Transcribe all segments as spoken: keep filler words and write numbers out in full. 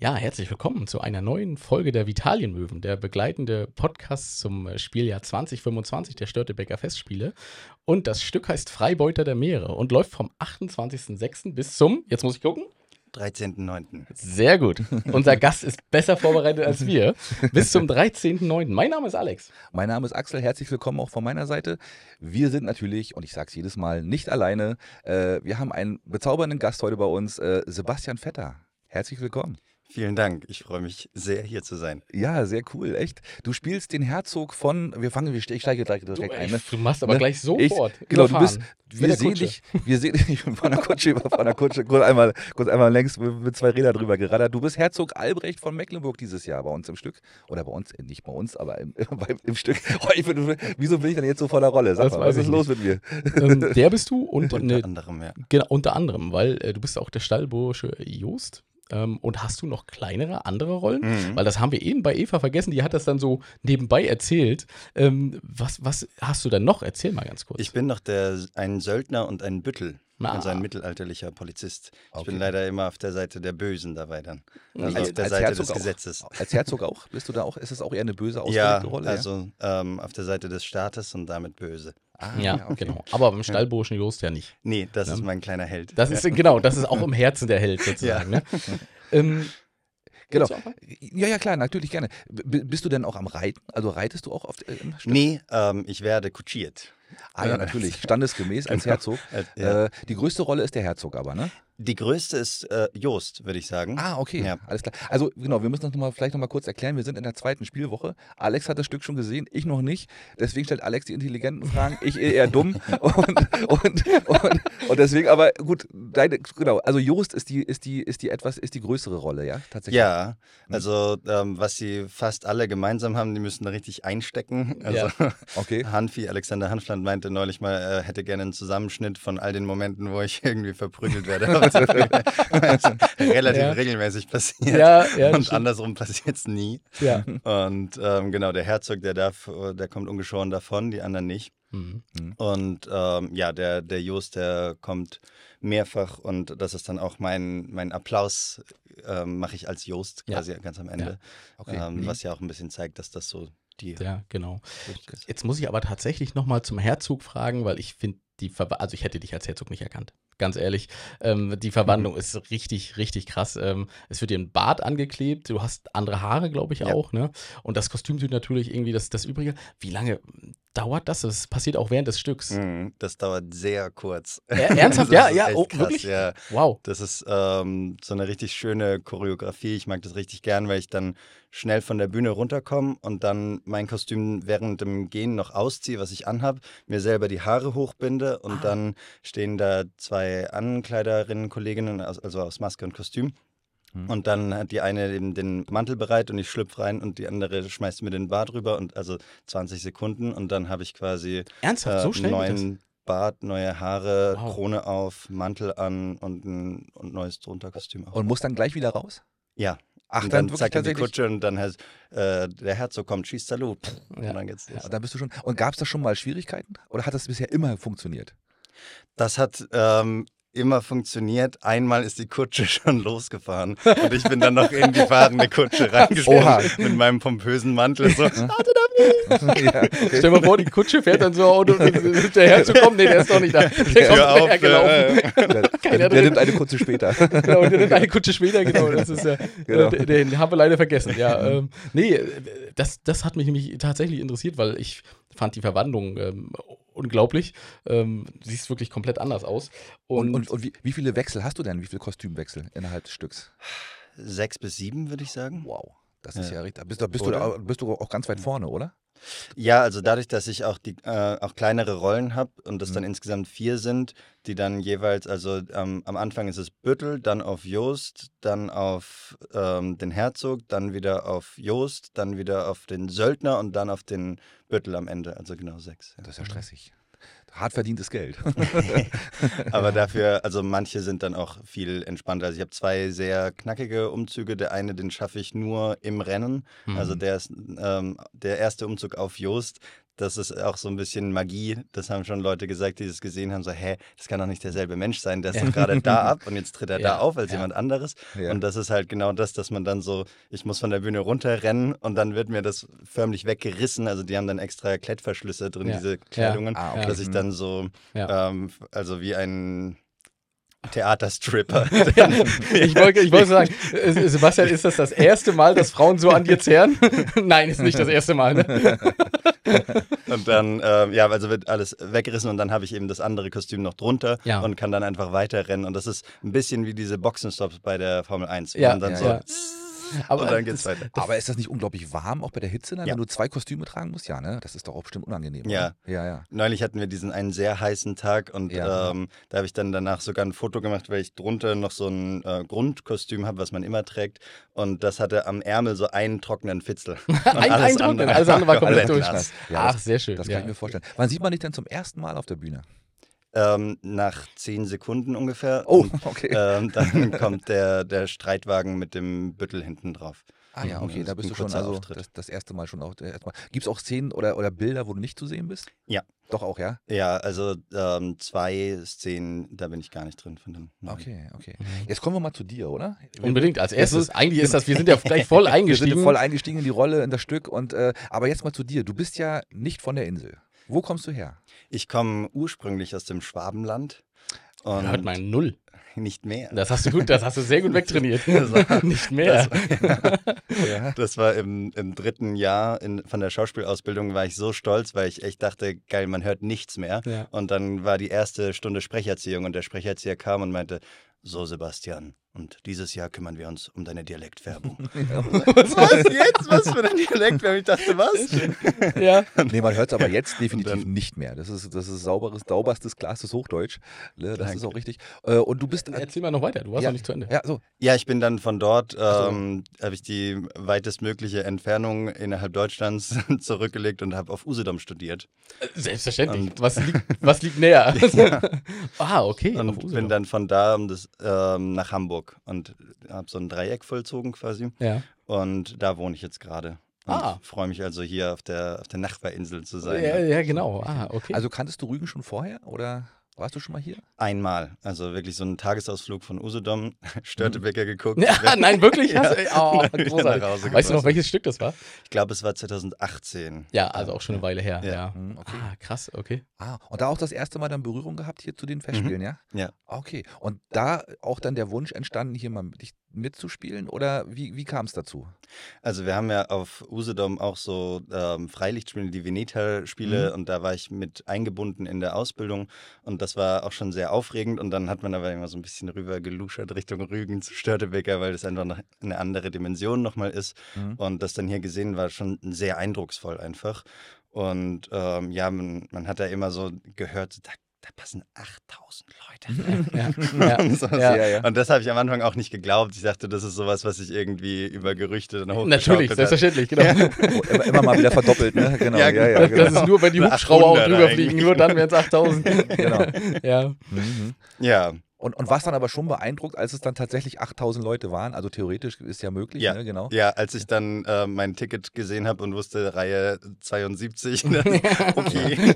Ja, herzlich willkommen zu einer neuen Folge der Vitalienmöwen, der begleitende Podcast zum äh, Spieljahr zwanzig fünfundzwanzig der Störtebeker Festspiele. Und das Stück heißt Freibeuter der Meere und läuft vom achtundzwanzigsten sechsten bis zum, jetzt muss ich gucken, dreizehnten neunten Sehr gut. Unser Gast ist besser vorbereitet als wir. Bis zum dreizehnten neunten Mein Name ist Alex. Mein Name ist Axel, herzlich willkommen auch von meiner Seite. Wir sind natürlich, und ich sage es jedes Mal, nicht alleine. Äh, wir haben einen bezaubernden Gast heute bei uns, äh, Sebastian Vetter. Herzlich willkommen. Vielen Dank, ich freue mich sehr, hier zu sein. Ja, sehr cool, echt. Du spielst den Herzog von, wir fangen, ich steige gleich direkt Du, ein. Ne? du machst aber Ne? gleich sofort. Ich, genau, du überfahren. bist, wir sehen dich, wir sehen dich von der Kutsche, von der Kutsche, kurz einmal, kurz einmal längs mit zwei Rädern drüber geraddert. Du bist Herzog Albrecht von Mecklenburg dieses Jahr bei uns im Stück. Oder bei uns, nicht bei uns, aber im, im Stück. Oh, ich bin, wieso bin ich denn jetzt so voller Rolle? Sag Das mal, was weiß ist ich los mit mir? Ähm, der bist du und Unter eine, anderem, ja. genau, unter anderem, weil äh, du bist auch der Stallbursche Jost. Ähm, und hast du noch kleinere, andere Rollen? Mhm. Weil das haben wir eben bei Eva vergessen, die hat das dann so nebenbei erzählt. Ähm, was, was hast du denn noch? Erzähl mal ganz kurz. Ich bin noch der, ein Söldner und ein Büttel, Ah. also ein mittelalterlicher Polizist. Ich Okay. bin leider immer auf der Seite der Bösen dabei dann. Also Als- auf der als Seite Herzog des auch? Gesetzes. Als Herzog auch? Bist du da auch? Ist es auch eher eine böse Ja, ausgelegte Rolle? also ähm, auf der Seite des Staates und damit böse. Ah, ja, okay. genau. Aber beim Stallburschen Jost ja nicht. Nee, das Ja. ist mein kleiner Held. Das ist, genau, das ist auch im Herzen der Held sozusagen. Ja. Ne? Ähm, Genau. willst du auch mal? Ja, ja, klar, natürlich gerne. B bist du denn auch am Reiten? Also reitest du auch auf äh, im Stück? Nee, ähm, ich werde kutschiert. Ah ja, natürlich. Standesgemäß als Genau. Herzog. Äh, ja. Äh, die größte Rolle ist der Herzog aber, ne? Die größte ist äh, Jost, würde ich sagen. Ah, okay. Ja. Alles klar. Also genau, wir müssen das noch mal, vielleicht noch mal kurz erklären. Wir sind in der zweiten Spielwoche. Alex hat das Stück schon gesehen, ich noch nicht. Deswegen stellt Alex die intelligenten Fragen, ich eher dumm. Und, und, und, und deswegen, aber gut, deine, genau, also Jost ist die, ist die, ist die etwas, ist die größere Rolle, ja? Tatsächlich. Ja, also ähm, was sie fast alle gemeinsam haben, die müssen da richtig einstecken. Also Okay. Hanfi, Alexander Hanfland meinte neulich mal, er hätte gerne einen Zusammenschnitt von all den Momenten, wo ich irgendwie verprügelt werde. Das ist relativ Ja. regelmäßig passiert. Ja, ja, das Und stimmt. andersrum passiert es nie. Ja. Und ähm, genau, der Herzog, der darf, der kommt ungeschoren davon, die anderen nicht. Mhm. Und ähm, ja, der, der Jost, der kommt mehrfach und das ist dann auch mein, mein Applaus, ähm, mache ich als Jost Ja. quasi ganz am Ende. Okay. Ähm, Mhm. Was ja auch ein bisschen zeigt, dass das so die Ja, genau. Logik ist. Jetzt muss ich aber tatsächlich nochmal zum Herzog fragen, weil ich finde, die Verwa- also ich hätte dich als Herzog nicht erkannt. Ganz ehrlich, ähm, die Verwandlung ist richtig, richtig krass. Ähm, es wird dir ein Bart angeklebt, du hast andere Haare, glaube ich, Ja. auch, ne? Und das Kostüm tut natürlich irgendwie das, das Übrige. Wie lange dauert das? Das passiert auch während des Stücks. Mhm, Das dauert sehr kurz. Er- ernsthaft? Das Ja, ist ja, echt oh, krass, wirklich? Ja. Wow. Das ist ähm, so eine richtig schöne Choreografie. Ich mag das richtig gern, weil ich dann schnell von der Bühne runterkomme und dann mein Kostüm während dem Gehen noch ausziehe, was ich anhab, mir selber die Haare hochbinde und Ah. dann stehen da zwei Ankleiderinnen, Kolleginnen, aus- also aus Maske und Kostüm. Hm. Und dann hat die eine eben den Mantel bereit und ich schlüpfe rein und die andere schmeißt mir den Bart rüber und also zwanzig Sekunden und dann habe ich quasi Ernsthaft, äh, so schnell geht das? neuen Bart, neue Haare, Wow. Krone auf, Mantel an und ein und neues drunter Kostüm auch. Und muss dann gleich wieder raus? Ja. Ach, und dann dann wirklich zack in die tatsächlich. Kutsche und dann heißt äh, der Herzog kommt, schießt Salut. Ja. Und dann geht's los. Ja, da bist du schon. Und gab es da schon mal Schwierigkeiten? Oder hat das bisher immer funktioniert? Das hat ähm, immer funktioniert. Einmal ist die Kutsche schon losgefahren und ich bin dann noch in die fahrende Kutsche Oha. reingesprungen mit meinem pompösen Mantel. So, Ja, okay. Stell dir mal vor, die Kutsche fährt dann so und, und, und der Herzog kommt, nee, der ist doch nicht da. Der kommt Tür auf, hergelaufen. äh, Der, Keiner der, der drin. nimmt eine kurze später. Genau, und der nimmt eine Kutsche später, genau. Das ist ja, Genau. äh, den, den haben wir leider vergessen. Ja, ähm, nee, äh, das, das hat mich nämlich tatsächlich interessiert, weil ich fand die Verwandlung ähm, unglaublich. Ähm, siehst wirklich komplett anders aus. Und, Und, und, und wie, wie viele Wechsel hast du denn? Wie viele Kostümwechsel innerhalb des Stücks? sechs bis sieben, würde ich sagen. Wow, das ist Ja. ja richtig. Bist, du- bist, du, Oder? da- bist du auch ganz weit vorne, oder? Ja, also dadurch, dass ich auch die äh, auch kleinere Rollen habe und das dann Mhm. insgesamt vier sind, die dann jeweils, also ähm, am Anfang ist es Büttel, dann auf Jost, dann auf ähm, den Herzog, dann wieder auf Jost, dann wieder auf den Söldner und dann auf den Büttel am Ende, also genau sechs. Ja. Das ist ja stressig. Hart verdientes Geld. Aber dafür, also manche sind dann auch viel entspannter. Also ich habe zwei sehr knackige Umzüge. Der eine, den schaffe ich nur im Rennen. Mhm. Also der ist ähm, der erste Umzug auf Jost. das ist auch so ein bisschen Magie. Das haben schon Leute gesagt, die das gesehen haben, so, hä, das kann doch nicht derselbe Mensch sein, der ist Ja. doch gerade da ab und jetzt tritt er Ja, da auf als ja. jemand anderes. Ja. Und das ist halt genau das, dass man dann so, ich muss von der Bühne runterrennen und dann wird mir das förmlich weggerissen. Also die haben dann extra Klettverschlüsse drin, Ja. diese Kleidungen, Ah, okay. dass ich dann so, Ja. ähm, also wie ein Theaterstripper. Ja, ich wollte ich wollte sagen, äh, Sebastian, ist das das erste Mal, dass Frauen so an dir zehren? Nein, ist nicht das erste Mal. Ne? Und dann, ähm, ja, also wird alles weggerissen und dann habe ich eben das andere Kostüm noch drunter Ja. und kann dann einfach weiterrennen. Und das ist ein bisschen wie diese Boxenstops bei der Formel eins. Ja, Und dann ja, so, ja. Aber und dann geht's das- weiter. Aber ist das nicht unglaublich warm, auch bei der Hitze, dann, Ja. wenn du zwei Kostüme tragen musst? Ja, ne? Das ist doch auch bestimmt unangenehm. Ja. Oder? Ja, ja. Neulich hatten wir diesen einen sehr heißen Tag und Ja. ähm, da habe ich dann danach sogar ein Foto gemacht, weil ich drunter noch so ein äh, Grundkostüm habe, was man immer trägt. Und das hatte am Ärmel so einen trockenen Fitzel. Und Ein Eindruck, alles andere war komplett durch. nass. Ja, Ach, sehr schön. Das ja. kann ich mir vorstellen. Wann sieht man dich denn zum ersten Mal auf der Bühne? Ähm, nach zehn Sekunden ungefähr. Oh, Und, okay. ähm, dann kommt der, der Streitwagen mit dem Büttel hinten drauf. Ah ja, okay, das da ist bist ein du schon kurzer also Auftritt. das, das erste Mal schon auch. Gibt es auch Szenen oder, oder Bilder, wo du nicht zu sehen bist? Ja. Doch auch, ja? Ja, also ähm, zwei Szenen, da bin ich gar nicht drin von den neuen. Okay, okay. Jetzt kommen wir mal zu dir, oder? Unbedingt, als Jetzt erstes. ist- Eigentlich ist das, wir sind ja gleich voll Wir eingestiegen. sind voll eingestiegen in die Rolle, in das Stück. Und, äh, aber jetzt mal zu dir. Du bist ja nicht von der Insel. Wo kommst du her? Ich komme ursprünglich aus dem Schwabenland und Hört mal null. nicht mehr. Das hast du gut, das hast du sehr gut wegtrainiert. Nicht mehr. Ja. Das war im, im dritten Jahr in, von der Schauspielausbildung, war ich so stolz, weil ich echt dachte, geil, man hört nichts mehr. Ja. Und dann war die erste Stunde Sprecherziehung und der Sprecherzieher kam und meinte, so Sebastian, und dieses Jahr kümmern wir uns um deine Dialektfärbung. Was jetzt? Was für ein Dialektfärbung? Ich dachte, was? Ja. Nee, man hört es aber jetzt definitiv dann- nicht mehr. Das ist, das ist sauberes, sauberstes, klares Hochdeutsch. Ne, Das Danke. ist auch richtig. Äh, Und du bist. Erzähl mal noch weiter, du warst ja, noch nicht zu Ende. Ja, so. Ja, ich bin dann von dort, so. ähm, habe ich die weitestmögliche Entfernung innerhalb Deutschlands zurückgelegt und habe auf Usedom studiert. Selbstverständlich. Und- was, liegt, was liegt näher? Ah, okay. Und auf bin Usedom. dann von da um das, ähm, nach Hamburg und habe so ein Dreieck vollzogen quasi. Ja. Und da wohne ich jetzt gerade. Und Ah. freue mich also hier auf der, auf der Nachbarinsel zu sein. Ja, ja, genau. Ah, okay. Also kanntest du Rügen schon vorher oder warst du schon mal hier? Einmal. Also wirklich so ein Tagesausflug von Usedom, Störtebeker geguckt. ja, nein, wirklich? Hast, oh, Wieder großartig. nach Hause Weißt du noch, gebracht. welches Stück das war? Ich glaube, es war zweitausendachtzehn. Ja, also auch schon eine Weile her. Ja. Ja. Hm, okay. Ah, krass, okay. Ah, und da auch das erste Mal dann Berührung gehabt hier zu den Festspielen, ja? Ja. Okay. Und da auch dann der Wunsch entstanden, hier mal mit, dich mitzuspielen oder wie, wie kam es dazu? Also wir haben ja auf Usedom auch so ähm, Freilichtspiele, die Veneta-Spiele Mhm. und da war ich mit eingebunden in der Ausbildung und das war auch schon sehr aufregend und dann hat man aber immer so ein bisschen rüber geluschert Richtung Rügen zu Störtebeker, weil das einfach noch eine andere Dimension nochmal ist Mhm. und das dann hier gesehen war schon sehr eindrucksvoll einfach und ähm, ja, man, man hat da immer so gehört, da, da passen achttausend Leute. Ja, ja, und, so. ja. Ja, ja. und das habe ich am Anfang auch nicht geglaubt. Ich dachte, das ist sowas, was sich irgendwie über Gerüchte dann Natürlich, hochgeschaukelt hat. selbstverständlich, genau. Oh, immer, immer mal wieder verdoppelt, ne? Genau, Ja, ja, ja, Das, genau. das ist nur, wenn die Eine Hubschrauber auch achthunderter drüber fliegen, eigentlich. nur dann wären es achttausend. Genau. Ja. Mhm. Ja, Und, und warst dann aber schon beeindruckt, als es dann tatsächlich achttausend Leute waren? Also theoretisch ist ja möglich, Ja. ne? Genau. ja, als ich dann äh, mein Ticket gesehen habe und wusste, Reihe zweiundsiebzig, dann, okay.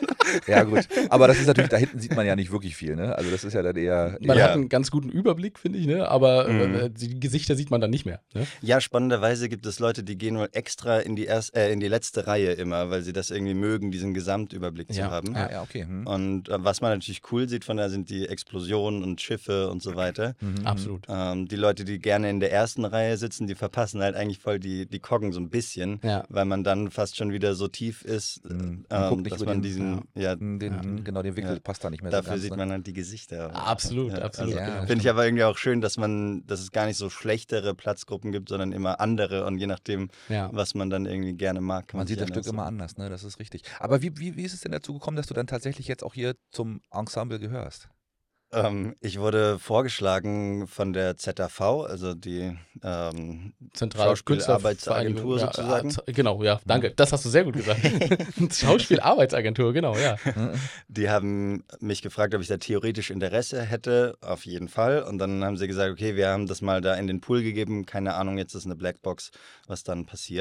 Ja, gut. Aber das ist natürlich, da hinten sieht man ja nicht wirklich viel, ne? Also das ist ja dann eher. Man Ja. hat einen ganz guten Überblick, finde ich, ne? aber Mhm. äh, die Gesichter sieht man dann nicht mehr. Ne? Ja, spannenderweise gibt es Leute, die gehen wohl extra in die, erst, äh, in die letzte Reihe immer, weil sie das irgendwie mögen, diesen Gesamtüberblick zu Ja. haben. Ah, ja, okay. Hm. Und äh, was man natürlich cool sieht von da sind die Explosionen und Schiffe und so weiter. Mhm. Absolut. Ähm, die Leute, die gerne in der ersten Reihe sitzen, die verpassen halt eigentlich voll die, die Koggen so ein bisschen, Ja. weil man dann fast schon wieder so tief ist, Mhm. Man ähm, guckt nicht dass über man den- diesen, ja, Den, den, Genau, den Winkel Ja. passt da nicht mehr so dafür ganz, sieht ne? man halt die Gesichter. Absolut, Ja, absolut. also- genau. Finde ich aber irgendwie auch schön, dass man, dass es gar nicht so schlechtere Platzgruppen gibt, sondern immer andere und je nachdem, Ja. was man dann irgendwie gerne mag, kann man, Man sieht sich das Stück anders- immer anders, ne? Das ist richtig. Aber wie, wie, wie ist es denn dazu gekommen, dass du dann tatsächlich jetzt auch hier zum Ensemble gehörst? Ähm, ich wurde vorgeschlagen von der Z A V, also die ähm, Zentrale Schauspielarbeitsagentur Künstlervereinigung, sozusagen. Ja, äh, genau, ja, danke. Das hast du sehr gut gesagt. Schauspielarbeitsagentur, genau, ja. Die haben mich gefragt, ob ich da theoretisch Interesse hätte, auf jeden Fall. Und dann haben sie gesagt, okay, wir haben das mal da in den Pool gegeben, keine Ahnung, jetzt ist eine Blackbox, was dann passiert.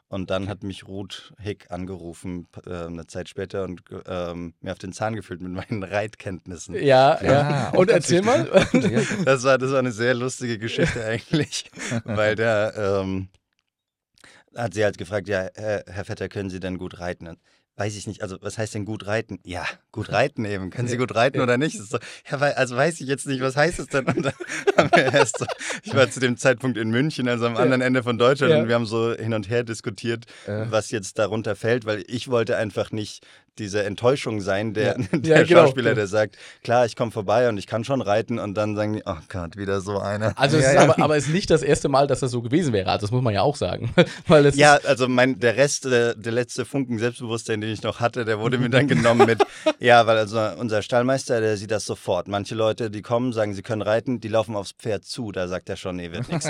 Und dann hat mich Ruth Hick angerufen, äh, eine Zeit später, und ähm, mir auf den Zahn gefühlt mit meinen Reitkenntnissen. Ja, ja. Ja, auch Und ganz erzähl mal. wichtig. Das war, das war eine sehr lustige Geschichte eigentlich, weil der ähm, hat sie halt gefragt, ja, Herr, Herr Vetter, können Sie denn gut reiten? Und weiß ich nicht, also was heißt denn gut reiten? Ja, gut reiten eben. Können Sie gut reiten oder nicht? Das ist so, ja, weil, also weiß ich jetzt nicht, was heißt es denn? Und dann haben wir erst so, ich war zu dem Zeitpunkt in München, also am anderen Ende von Deutschland, Ja. und wir haben so hin und her diskutiert, Äh. was jetzt darunter fällt, weil ich wollte einfach nicht diese Enttäuschung sein, der, Ja. der Ja, genau, Schauspieler, genau. der sagt, klar, ich komme vorbei und ich kann schon reiten, und dann sagen die, oh Gott, wieder so einer. Also, es Ja, ist ja. aber, aber es ist nicht das erste Mal, dass das so gewesen wäre. Also, das muss man ja auch sagen. Weil es Ja, ist, also mein, der Rest, äh, der letzte Funken Selbstbewusstsein, den ich noch hatte, der wurde mir dann genommen mit, ja, weil also unser Stallmeister, der sieht das sofort. Manche Leute, die kommen, sagen, sie können reiten, die laufen aufs Pferd zu, da sagt er schon, nee, wird nichts. ist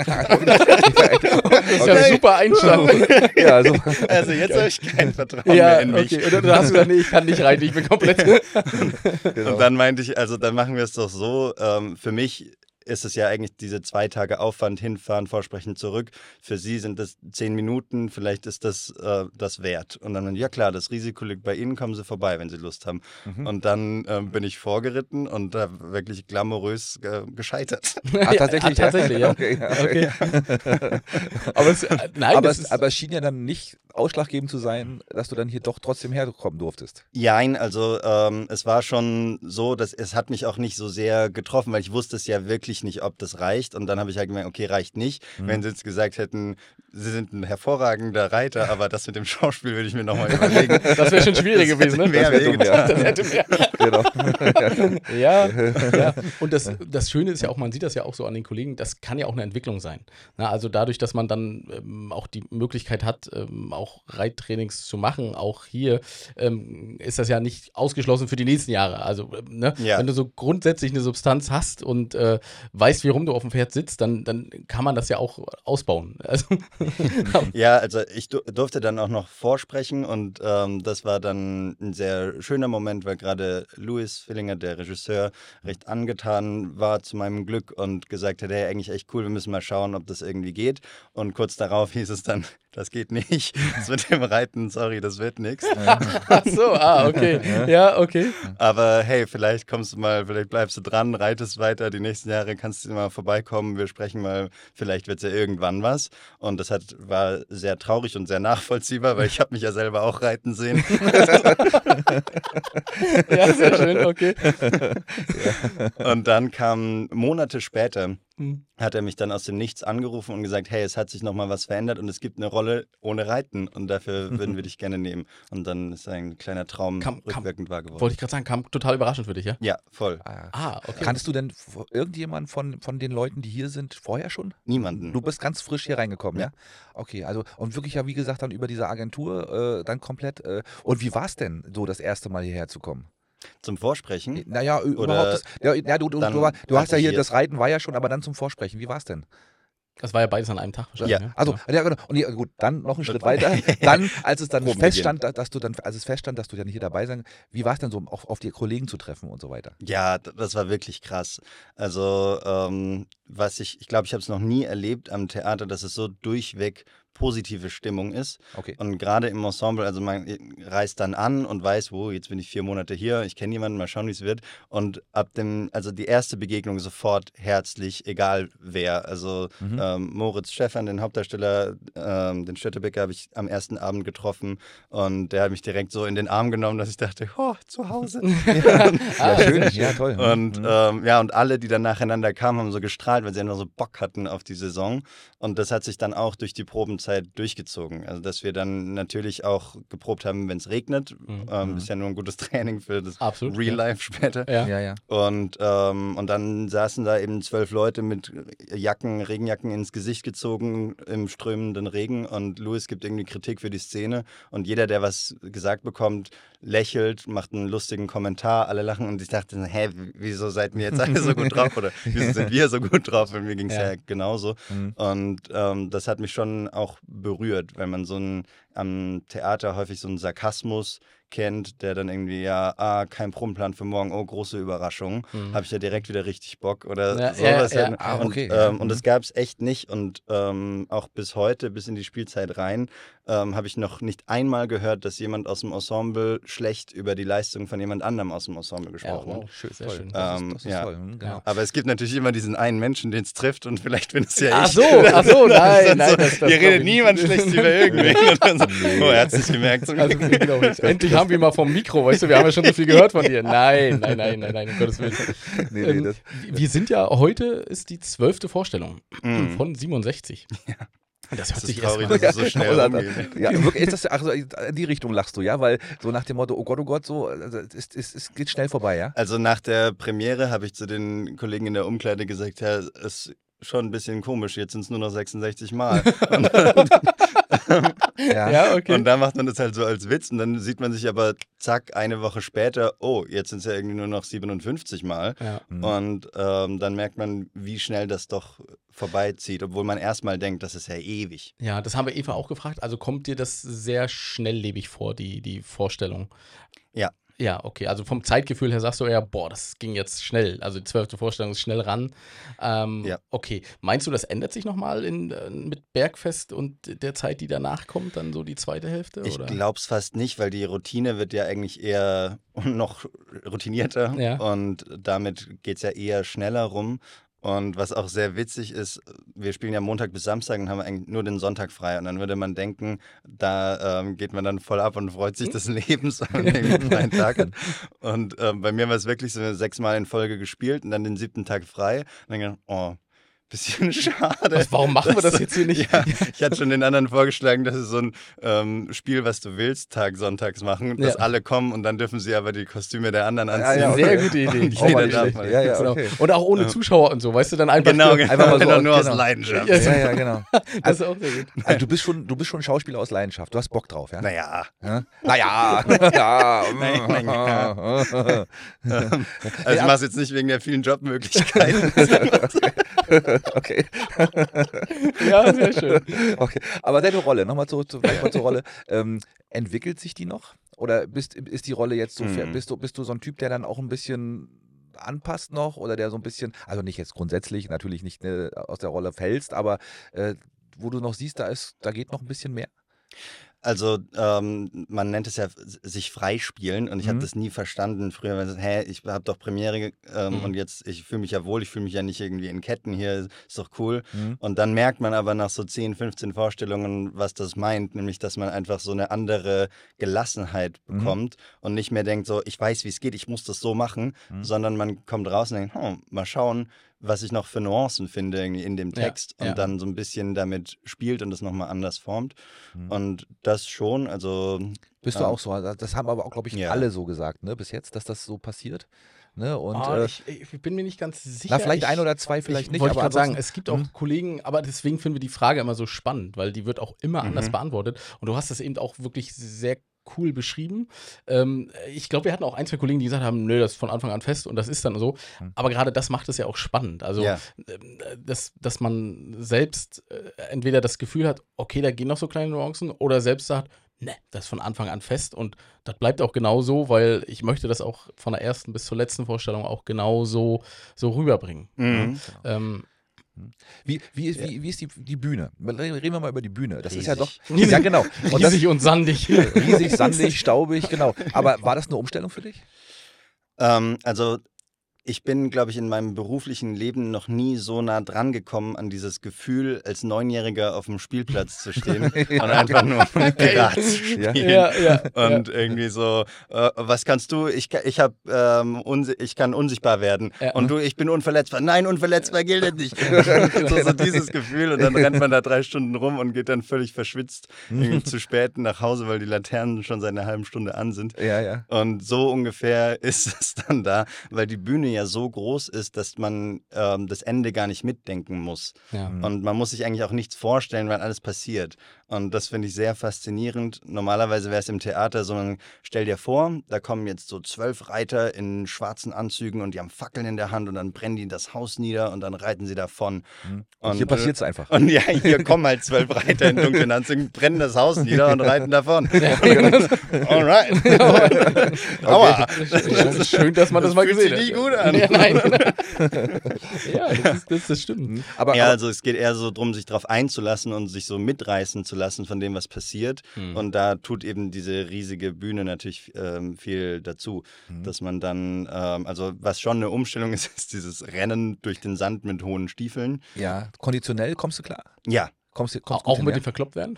ja ein super Einstand. Ja, so. Also jetzt habe ich kein Vertrauen Ja, mehr in mich. okay. Und dann hast du gesagt, nee, ich kann nicht reiten, ich bin komplett. Genau. Und dann meinte ich, also dann machen wir es doch so, ähm, für mich ist es ja eigentlich diese zwei Tage Aufwand, hinfahren, vorsprechen, zurück. Für Sie sind das zehn Minuten, vielleicht ist das äh, das wert. Und dann, ja klar, das Risiko liegt bei Ihnen, kommen Sie vorbei, wenn Sie Lust haben. Mhm. Und dann ähm, bin ich vorgeritten und da wirklich glamourös äh, gescheitert. Ah, tatsächlich, Ja, tatsächlich, ja. Okay, ja. Okay. Aber es, äh, nein, aber, das es, ist, aber es schien ja dann nicht ausschlaggebend zu sein, dass du dann hier doch trotzdem herkommen durftest. Jein, also ähm, es war schon so, dass es hat mich auch nicht so sehr getroffen, weil ich wusste es ja wirklich nicht, ob das reicht. Und dann habe ich halt gemerkt, okay, reicht nicht. Mhm. Wenn sie jetzt gesagt hätten, sie sind ein hervorragender Reiter, aber das mit dem Schauspiel würde ich mir nochmal überlegen. das wäre schon schwierig gewesen, ne? Mehr Das wär dumm, ja. Das hätte mehr. Genau. Ja, ja. Und das, das Schöne ist ja auch, man sieht das ja auch so an den Kollegen, das kann ja auch eine Entwicklung sein. Na, also dadurch, dass man dann ähm, auch die Möglichkeit hat, ähm, auch Reittrainings zu machen, auch hier, ähm, ist das ja nicht ausgeschlossen für die nächsten Jahre. Also, ähm, ne, Ja. wenn du so grundsätzlich eine Substanz hast und äh, weißt, wie rum du auf dem Pferd sitzt, dann, dann kann man das ja auch ausbauen. Also, Ja, also ich du- durfte dann auch noch vorsprechen, und ähm, das war dann ein sehr schöner Moment, weil gerade Louis Villinger, der Regisseur, recht angetan war zu meinem Glück und gesagt hat, hey, eigentlich echt cool, wir müssen mal schauen, ob das irgendwie geht. Und kurz darauf hieß es dann, das geht nicht, das mit dem Reiten, sorry, das wird nichts. ach so, ah, okay. Ja, okay. Aber hey, vielleicht kommst du mal, vielleicht bleibst du dran, reitest weiter, die nächsten Jahre kannst du mal vorbeikommen, wir sprechen mal, vielleicht wird es ja irgendwann was. Und das hat, war sehr traurig und sehr nachvollziehbar, weil ich habe mich ja selber auch reiten sehen. Ja, sehr schön, okay. Und dann kam Monate später, Hm. hat er mich dann aus dem Nichts angerufen und gesagt, hey, es hat sich nochmal was verändert und es gibt eine Rolle ohne Reiten und dafür würden wir dich gerne nehmen. Und dann ist ein kleiner Traum Kam- kam- rückwirkend wahr geworden. Wollte ich gerade sagen, kam total überraschend für dich, ja? Ja, voll. Ah. Ah, okay. Kanntest du denn v- irgendjemand von, von den Leuten, die hier sind, vorher schon? Niemanden. Du bist ganz frisch hier reingekommen, ja? Ja. Okay, also und wirklich ja, wie gesagt, dann über diese Agentur äh, dann komplett. Äh, und wie war es denn, so das erste Mal hierher zu kommen? Zum Vorsprechen. Naja, ü- Oder überhaupt. Das, ja, ja, du, du, dann du, war- du hast ja hier, artisiert. das Reiten war ja schon, aber dann zum Vorsprechen. Wie war es denn? Das war ja beides an einem Tag wahrscheinlich. Ja. ne? Also, ja, genau. Und ja, gut, dann noch einen Schritt weiter. Dann, als es dann Proben feststand, da- dass du dann, als es feststand, dass du dann hier dabei sein, wie war es denn so, auf, auf die Kollegen zu treffen und so weiter? Ja, d- das war wirklich krass. Also, ähm, was ich, ich glaube, ich habe es noch nie erlebt am Theater, dass es so durchweg positive Stimmung ist. Okay. Und gerade im Ensemble, also man reist dann an und weiß, wo, jetzt bin ich vier Monate hier, ich kenne jemanden, mal schauen, wie es wird. Und ab dem, also die erste Begegnung sofort herzlich, egal wer. Also Mhm. ähm, Moritz Stephan, den Hauptdarsteller, ähm, den Stöttebecker, habe ich am ersten Abend getroffen und der hat mich direkt so in den Arm genommen, dass ich dachte, oh, zu Hause. Ja, Ah, schön, sehr ja, toll. Und Mhm. ähm, ja, und alle, die dann nacheinander kamen, haben so gestrahlt, weil sie einfach so Bock hatten auf die Saison. Und das hat sich dann auch durch die Probenzeit durchgezogen. Also, dass wir dann natürlich auch geprobt haben, wenn es regnet. Mhm. Ähm, Mhm. ist ja nur ein gutes Training für das Absolut. Real Life später. Ja. Ja, ja. Und, ähm, und dann saßen da eben zwölf Leute mit Jacken, Regenjacken ins Gesicht gezogen im strömenden Regen. Und Louis gibt irgendwie Kritik für die Szene. Und jeder, der was gesagt bekommt, lächelt, macht einen lustigen Kommentar, alle lachen. Und ich dachte, hä, wieso seid ihr jetzt alle so gut drauf? Oder wieso sind wir so gut drauf? Und mir ging es Ja. ja. genauso. Mhm. Und ähm, das hat mich schon auch berührt, weil man so ein am Theater häufig so einen Sarkasmus kennt, der dann irgendwie, ja, ah, kein Probenplan für morgen, oh, große Überraschung, Mhm. habe ich ja direkt wieder richtig Bock oder Ja, sowas. ja, ja. Und, Ah, okay, und, ja. ähm, und das gab es echt nicht und ähm, auch bis heute, bis in die Spielzeit rein, ähm, habe ich noch nicht einmal gehört, dass jemand aus dem Ensemble schlecht über die Leistung von jemand anderem aus dem Ensemble gesprochen hat. wow. Schön, Sehr toll. schön. Das, Ähm, ist, das ist ja. toll. Hm, genau. Ja. Aber es gibt natürlich immer diesen einen Menschen, den es trifft und vielleicht bin es ja Ach ich. so, ach so, nein, nein, das- das Hier glaub redet ich niemand nicht. schlecht über irgendwen. Und dann so, Nee. oh, er hat es nicht gemerkt. Zum Also, Glück. genau, jetzt, endlich haben wir mal vom Mikro, weißt du, wir haben ja schon so viel gehört von dir. Nein, nein, nein, nein, nein, um Gottes Willen. Nee, nee, Ähm, das, wir sind ja, heute ist die zwölfte Vorstellung Mhm. von siebenundsechzig. Das hört Das ist sich traurig, erstmal dass es so schnell Oder- rumgeht. ja, wirklich, ist das, also in die Richtung lachst du, ja? Weil so nach dem Motto, oh Gott, oh Gott, so, also, es, es, es geht schnell vorbei, ja? Also nach der Premiere habe ich zu den Kollegen in der Umkleide gesagt, ja, ist schon ein bisschen komisch, jetzt sind es nur noch sechsundsechzig Mal. Und, Ja. Ja, okay. und da macht man das halt so als Witz und dann sieht man sich aber, zack, eine Woche später, oh, jetzt sind es ja irgendwie nur noch siebenundfünfzig Mal. ja. Mhm. Und ähm, dann merkt man, wie schnell das doch vorbeizieht, obwohl man erstmal denkt, das ist ja ewig. ja, das haben wir Eva auch gefragt. Also kommt dir das sehr schnelllebig vor, die, die Vorstellung? Ja. Ja, okay. Also vom Zeitgefühl her sagst du eher, boah, das ging jetzt schnell. Also die zwölfte Vorstellung ist schnell ran. Ähm, Ja. Okay. Meinst du, das ändert sich nochmal in, äh, mit Bergfest und der Zeit, die danach kommt, dann so die zweite Hälfte? Ich oder? glaube es fast nicht, weil die Routine wird ja eigentlich eher noch routinierter Ja. und damit geht es ja eher schneller rum. Und was auch sehr witzig ist, wir spielen ja Montag bis Samstag und haben eigentlich nur den Sonntag frei. Und dann würde man denken, da ähm, geht man dann voll ab und freut sich des Lebens, wenn man irgendwie einen freien Tag hat. Und ähm, bei mir war es wirklich so sechsmal in Folge gespielt und dann den siebten Tag frei. Und dann gedacht, oh, bisschen schade. Was, warum machen wir das jetzt hier nicht? Ja, ich hatte schon den anderen vorgeschlagen, dass sie so ein ähm, Spiel, was du willst, Tag sonntags machen, dass Ja. alle kommen und dann dürfen sie aber die Kostüme der anderen Ja, anziehen. ja, okay. Sehr gute Idee. Und Auch mal jeder nicht darf schlecht. mal. Ja, ja, Genau. okay. Und auch ohne Ja. Zuschauer und so, weißt du, dann einfach. Genau, für- genau. Einfach mal so, Genau, nur aus genau. Leidenschaft. Ja, Ja, ja, genau. Das ist auch sehr gut. Also du bist schon, du bist schon Schauspieler aus Leidenschaft. Du hast Bock drauf, ja? Naja, Ja? Naja, ja. Naja. also ich mache es jetzt nicht wegen der vielen Jobmöglichkeiten. Okay. Ja, sehr schön. Okay. Aber deine Rolle, nochmal zu, zu, vielleicht mal zur Rolle, ähm, entwickelt sich die noch? Oder bist, ist die Rolle jetzt so, Mhm. bist, du, bist du so ein Typ, der dann auch ein bisschen anpasst noch oder der so ein bisschen, also nicht jetzt grundsätzlich, natürlich nicht ne, aus der Rolle fällst, aber äh, wo du noch siehst, da ist, da geht noch ein bisschen mehr? Also ähm, man nennt es ja sich freispielen und ich Mhm. habe das nie verstanden früher, weil ich, hä, ich habe doch Premiere ähm, Mhm. und jetzt, ich fühle mich ja wohl, ich fühle mich ja nicht irgendwie in Ketten hier, ist doch cool. Mhm. Und dann merkt man aber nach so zehn, fünfzehn Vorstellungen, was das meint, nämlich, dass man einfach so eine andere Gelassenheit Mhm. bekommt und nicht mehr denkt so, ich weiß, wie es geht, ich muss das so machen, Mhm. sondern man kommt raus und denkt, hm, mal schauen, was ich noch für Nuancen finde irgendwie in dem Ja, Text und ja. dann so ein bisschen damit spielt und das nochmal anders formt. Mhm. Und das schon, also Bist du ähm, auch so? Also das haben aber auch, glaube ich, Ja. alle so gesagt, ne, bis jetzt, dass das so passiert. Ne? Und Ah, äh, ich, ich bin mir nicht ganz sicher. na, vielleicht ich, ein oder zwei, vielleicht ich nicht. Wollte aber ich gerade sagen, ansonsten- es gibt auch Mhm. Kollegen, aber deswegen finden wir die Frage immer so spannend, weil die wird auch immer anders Mhm. beantwortet. Und du hast das eben auch wirklich sehr cool beschrieben. Ähm, ich glaube, wir hatten auch ein, zwei Kollegen, die gesagt haben, nö, das ist von Anfang an fest und das ist dann so. Mhm. Aber gerade das macht es ja auch spannend. Also, Ja. ähm, dass, dass man selbst äh, entweder das Gefühl hat, okay, da gehen noch so kleine Nuancen, oder selbst sagt, ne, das ist von Anfang an fest und das bleibt auch genau so, weil ich möchte das auch von der ersten bis zur letzten Vorstellung auch genau so, so rüberbringen. Mhm. Ähm, Wie, wie, ist, wie, wie ist die, die Bühne? Reden wir mal über die Bühne. Das ist ja doch. Riesig. Ja, genau. Und das, riesig und sandig. riesig, sandig, staubig, genau. Aber war das eine Umstellung für dich? Ähm, also ich bin, glaube ich, in meinem beruflichen Leben noch nie so nah dran gekommen an dieses Gefühl, als Neunjähriger auf dem Spielplatz zu stehen Ja. und einfach nur Pirat zu Ja. spielen. Ja, ja. Und irgendwie so, äh, was kannst du? Ich, ka- ich, hab, ähm, unsi- ich kann unsichtbar werden. Ja. Und du, ich bin unverletzbar. Nein, unverletzbar gilt nicht. so, so dieses Gefühl. Und dann rennt man da drei Stunden rum und geht dann völlig verschwitzt irgendwie zu spät nach Hause, weil die Laternen schon seit einer halben Stunde an sind. Ja, ja. Und so ungefähr ist es dann da, weil die Bühne ja so groß ist, dass man ähm, das Ende gar nicht mitdenken muss. Ja. Mhm. Und man muss sich eigentlich auch nichts vorstellen, weil alles passiert. Und das finde ich sehr faszinierend. Normalerweise wäre es im Theater so, man, stell dir vor, da kommen jetzt so zwölf Reiter in schwarzen Anzügen und die haben Fackeln in der Hand und dann brennen die das Haus nieder und dann reiten sie davon. Mhm. Und, und hier passiert es einfach. Und ja, hier kommen halt zwölf Reiter in dunklen Anzügen, brennen das Haus nieder und reiten davon. Ja, Alright. Aua. Okay. Schön, dass man das, das mal gesehen hat. Das fühlt sich nicht gut an. Ja, nein. Ja, das, ist, das, das stimmt. Aber, ja, also es geht eher so darum, sich darauf einzulassen und sich so mitreißen zu lassen von dem, was passiert. Mhm. Und da tut eben diese riesige Bühne natürlich ähm, viel dazu, mhm. dass man dann, ähm, also was schon eine Umstellung ist, ist dieses Rennen durch den Sand mit hohen Stiefeln. Ja, konditionell kommst du klar? Ja. Kommst du, kommst auch mit dem verkloppt werden?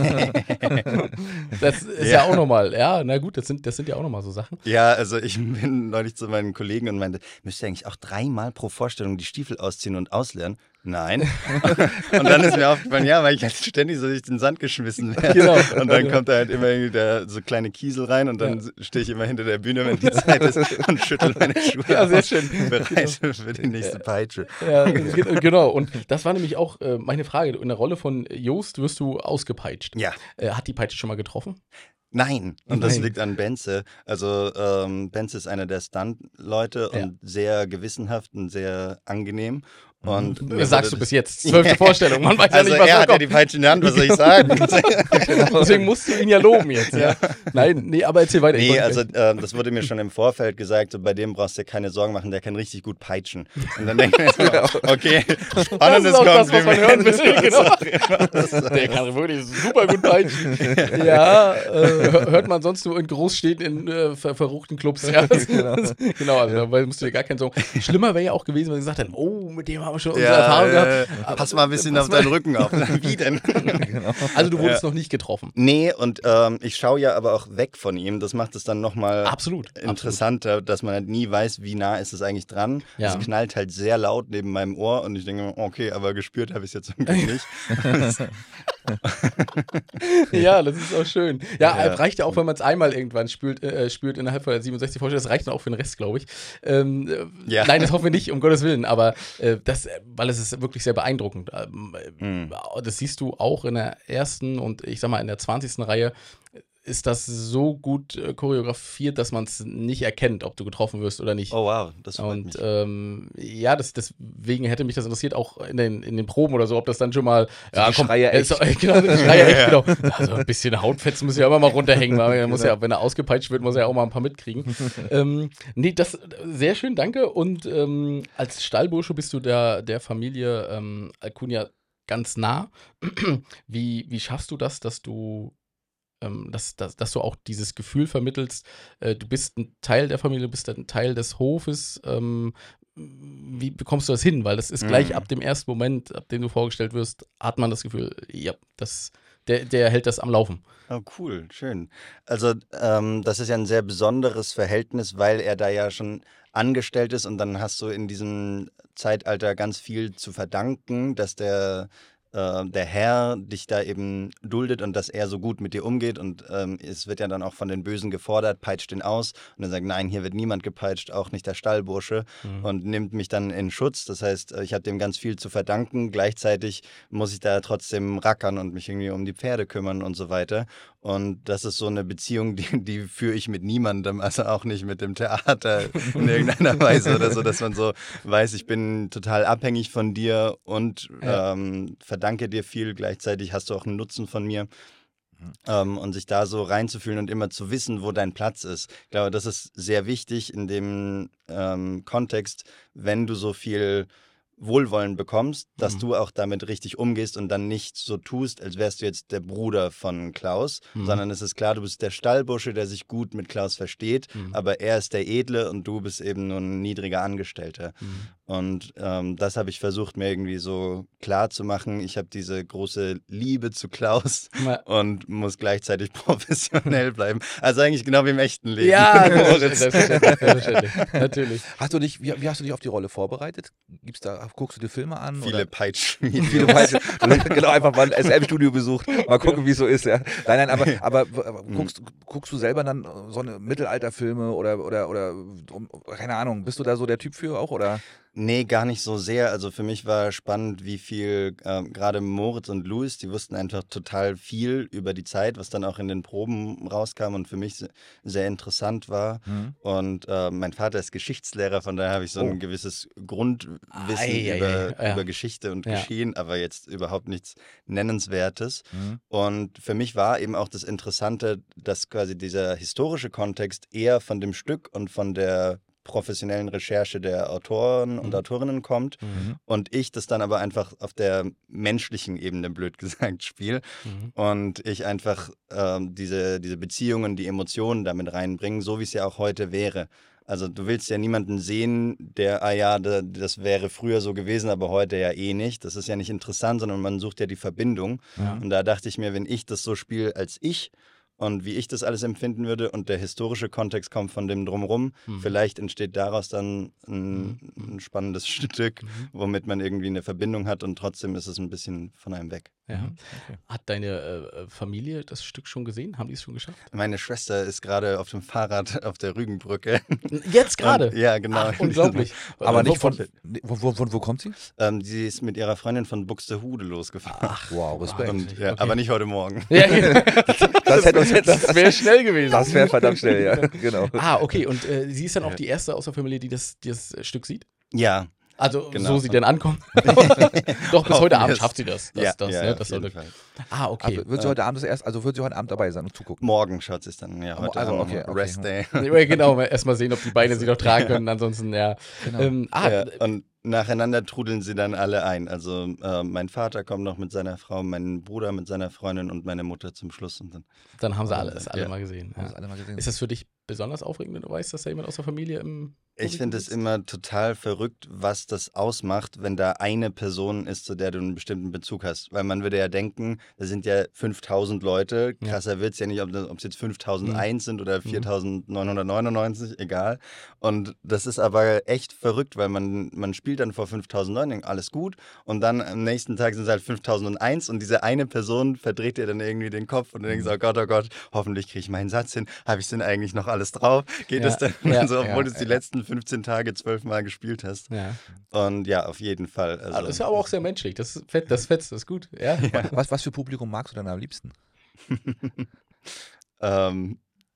Das ist ja, ja auch nochmal, ja, na gut, das sind, das sind ja auch nochmal so Sachen. Ja, also ich bin neulich zu meinen Kollegen und meinte, müsst ihr eigentlich auch dreimal pro Vorstellung die Stiefel ausziehen und auslernen? Nein. Und dann ist mir aufgefallen, ja, weil ich halt ständig so durch den Sand geschmissen werde. Genau. Und dann kommt da halt immer der, so kleine Kiesel rein und dann ja. stehe ich immer hinter der Bühne, wenn die Zeit ist und schüttel meine Schuhe ja, sehr aus, schön. bereit für die nächste Peitsche. Ja, genau. Und das war nämlich auch äh, meine Frage. In der Rolle von Joost wirst du ausgepeitscht. Ja. Äh, hat die Peitsche schon mal getroffen? Nein, und das Nein. liegt an Benze. Also ähm, Benze ist einer der Stunt-Leute ja. und sehr gewissenhaft und sehr angenehm. Und das sagst du bis jetzt. Zwölfte Vorstellung. Man weiß also ja nicht, was er da hat kommt. ja die Peitsche in der Hand, was soll ich sagen? Deswegen musst du ihn ja loben jetzt. Ja. Nein, nee, aber erzähl weiter. Nee, also äh, das wurde mir schon im Vorfeld gesagt, so, bei dem brauchst du dir keine Sorgen machen, der kann richtig gut peitschen. Und dann denke ich mir, okay, spannendes das ist auch das, was man hören will. Genau. Der kann wirklich super gut peitschen. Ja, äh, hört man sonst nur in Großstädten in äh, ver verruchten Clubs. Ja. Genau, genau also da musst du dir gar keinen Sorgen. Schlimmer wäre ja auch gewesen, wenn sie gesagt hätten, oh, mit dem haben wir schon unsere ja, Erfahrung gehabt. Äh, pass mal ein bisschen auf deinen Rücken auf. Wie denn? Genau. Also du wurdest ja. noch nicht getroffen. Nee, und ähm, ich schaue ja aber auch weg von ihm. Das macht es dann nochmal absolut, interessanter, absolut. dass man halt nie weiß, wie nah ist es eigentlich dran. Es ja. knallt halt sehr laut neben meinem Ohr und ich denke, okay, aber gespürt habe ich es jetzt irgendwie nicht. Ja, das ist auch schön. Ja, ja. reicht ja auch, wenn man es einmal irgendwann spürt, äh, spürt innerhalb von der siebenundsechzig Vorstellungen. Das reicht dann auch für den Rest, glaube ich. Ähm, ja. Nein, das hoffen wir nicht, um Gottes Willen. Aber äh, das, weil es ist wirklich sehr beeindruckend. Ähm, mhm. Das siehst du auch in der ersten und ich sag mal in der zwanzigsten Reihe. Ist das so gut äh, choreografiert, dass man es nicht erkennt, ob du getroffen wirst oder nicht. Oh wow, das freut Und mich. Ähm, ja, das, deswegen hätte mich das interessiert, auch in den, in den Proben oder so, ob das dann schon mal so ja, komm, Schreier echt. Äh, genau, Schreier echt, genau. Also ein bisschen Hautfetzen muss ja immer mal runterhängen, weil er muss ja, wenn er ausgepeitscht wird, muss er ja auch mal ein paar mitkriegen. ähm, nee, das sehr schön, danke. Und ähm, als Stallbursche bist du der, der Familie ähm, Alcuna ganz nah. wie, wie schaffst du das, dass du Dass, dass, dass du auch dieses Gefühl vermittelst, äh, du bist ein Teil der Familie, du bist ein Teil des Hofes. Ähm, wie bekommst du das hin? Weil das ist gleich mhm. ab dem ersten Moment, ab dem du vorgestellt wirst, hat man das Gefühl, ja, das, der, der hält das am Laufen. Oh, cool, schön. Also ähm, das ist ja ein sehr besonderes Verhältnis, weil er da ja schon angestellt ist und dann hast du in diesem Zeitalter ganz viel zu verdanken, dass der der Herr dich da eben duldet und dass er so gut mit dir umgeht und ähm, es wird ja dann auch von den Bösen gefordert, peitscht ihn aus und dann sagt, nein, hier wird niemand gepeitscht, auch nicht der Stallbursche mhm. und nimmt mich dann in Schutz. Das heißt, ich habe dem ganz viel zu verdanken. Gleichzeitig muss ich da trotzdem rackern und mich irgendwie um die Pferde kümmern und so weiter. Und das ist so eine Beziehung, die, die führe ich mit niemandem, also auch nicht mit dem Theater in irgendeiner Weise oder so, dass man so weiß, ich bin total abhängig von dir und ja. ähm, verdanke dir viel, gleichzeitig hast du auch einen Nutzen von mir. Mhm. Ähm, und sich da so reinzufühlen und immer zu wissen, wo dein Platz ist. Ich glaube, das ist sehr wichtig in dem ähm, Kontext, wenn du so viel Wohlwollen bekommst, dass mhm. du auch damit richtig umgehst und dann nicht so tust, als wärst du jetzt der Bruder von Klaus, mhm. sondern es ist klar, du bist der Stallbursche, der sich gut mit Klaus versteht, mhm. aber er ist der Edle und du bist eben nur ein niedriger Angestellter. Mhm. Und ähm, das habe ich versucht, mir irgendwie so klar zu machen. Ich habe diese große Liebe zu Klaus ja. und muss gleichzeitig professionell bleiben. Also eigentlich genau wie im echten Leben. Ja, selbstverständlich. Natürlich. Hast du dich, wie, wie hast du dich auf die Rolle vorbereitet? Gibt's da, guckst du dir Filme an? Viele oder? Peitschen. Viele Peitschen. Genau, einfach mal ein S M-Studio besucht. Mal gucken, wie es so ist. Ja. Nein, nein, aber, aber, aber guckst, guckst du selber dann so eine Mittelalterfilme oder, oder, oder um, keine Ahnung, bist du da so der Typ für auch? Oder? Nee, gar nicht so sehr. Also für mich war spannend, wie viel ähm, gerade Moritz und Louis, die wussten einfach total viel über die Zeit, was dann auch in den Proben rauskam und für mich se- sehr interessant war. Mhm. Und äh, mein Vater ist Geschichtslehrer, von daher habe ich so ein Oh. gewisses Grundwissen Ei, ei, über, ei, ja. über Geschichte und Ja. Geschehen, aber jetzt überhaupt nichts Nennenswertes. Mhm. Und für mich war eben auch das Interessante, dass quasi dieser historische Kontext eher von dem Stück und von der professionellen Recherche der Autoren und Mhm. Autorinnen kommt Mhm. und ich das dann aber einfach auf der menschlichen Ebene, blöd gesagt, spiele Mhm. und ich einfach ähm, diese, diese Beziehungen, die Emotionen damit reinbringe, so wie es ja auch heute wäre. Also du willst ja niemanden sehen, der, ah ja, da, das wäre früher so gewesen, aber heute ja eh nicht. Das ist ja nicht interessant, sondern man sucht ja die Verbindung. Ja. Und da dachte ich mir, wenn ich das so spiele als ich und wie ich das alles empfinden würde und der historische Kontext kommt von dem Drumherum, Mhm. vielleicht entsteht daraus dann ein, Mhm. ein spannendes Stück, Mhm. womit man irgendwie eine Verbindung hat und trotzdem ist es ein bisschen von einem weg. Ja. Mhm. Okay. Hat deine äh, Familie das Stück schon gesehen? Haben die es schon geschafft? Meine Schwester ist gerade auf dem Fahrrad auf der Rügenbrücke. Jetzt gerade? Und- Ja, genau. Ach, unglaublich. Aber Äh, nicht von, wovon- nee, wo, wo, wo, wo kommt sie? Ähm, sie ist mit ihrer Freundin von Buxtehude losgefahren. Ach, Wow, Respekt. Und, ja, okay. aber nicht heute Morgen. Ja, ja. Das hätte uns jetzt- das wäre schnell gewesen. Das wäre verdammt schnell, ja. Genau. Ah, okay. Und äh, sie ist dann auch Ja. die erste aus der Familie, die das, die das Stück sieht? Ja, Also, Genau. so sie denn ankommt. Doch, bis Hoffen heute wir Abend es. schafft sie das. das, ja, das, ja, ne, auf das jeden sollte. Fall. Ah, okay. Aber wird sie heute Abend das erst, also wird sie heute Abend dabei sein und zugucken? Morgen schaut sie es dann. Ja, heute Also, Abend okay, okay. Rest Day. Ja, genau, erstmal sehen, ob die Beine sie noch tragen können. Ansonsten, ja. Genau. Ähm, ah, Ja, und nacheinander trudeln sie dann alle ein. Also äh, mein Vater kommt noch mit seiner Frau, mein Bruder mit seiner Freundin und meine Mutter zum Schluss. Und dann, dann haben sie alles, alle Ja. mal gesehen. Haben Ja. das alle mal gesehen? Ist das für dich besonders aufregend, wenn du weißt, dass da jemand aus der Familie im ich finde es sitzt? immer total verrückt, was das ausmacht, wenn da eine Person ist, zu der du einen bestimmten Bezug hast. Weil man würde ja denken, da sind ja fünftausend Leute. Ja. Krasser wird es ja nicht, ob das- ob es jetzt fünftausendeins sind oder Mhm. viertausendneunhundertneunundneunzig, egal. Und das ist aber echt verrückt, weil man, man spielt dann vor fünftausend Leuten, denkt, alles gut. Und dann am nächsten Tag sind es halt fünftausendeins und diese eine Person verdreht dir dann irgendwie den Kopf und du denkst, oh Gott, oh Gott, hoffentlich kriege ich meinen Satz hin. Habe ich denn eigentlich noch alles drauf? Geht Ja, es denn? ja, also, obwohl ja, du es die ja. letzten fünfzehn Tage zwölfmal gespielt hast. Ja. Und ja, auf jeden Fall. Also, Ah, das ist ja aber auch sehr menschlich. Das ist fett, das ist fett, das ist gut. Ja. Was, was für Publikum magst du denn am liebsten? ähm,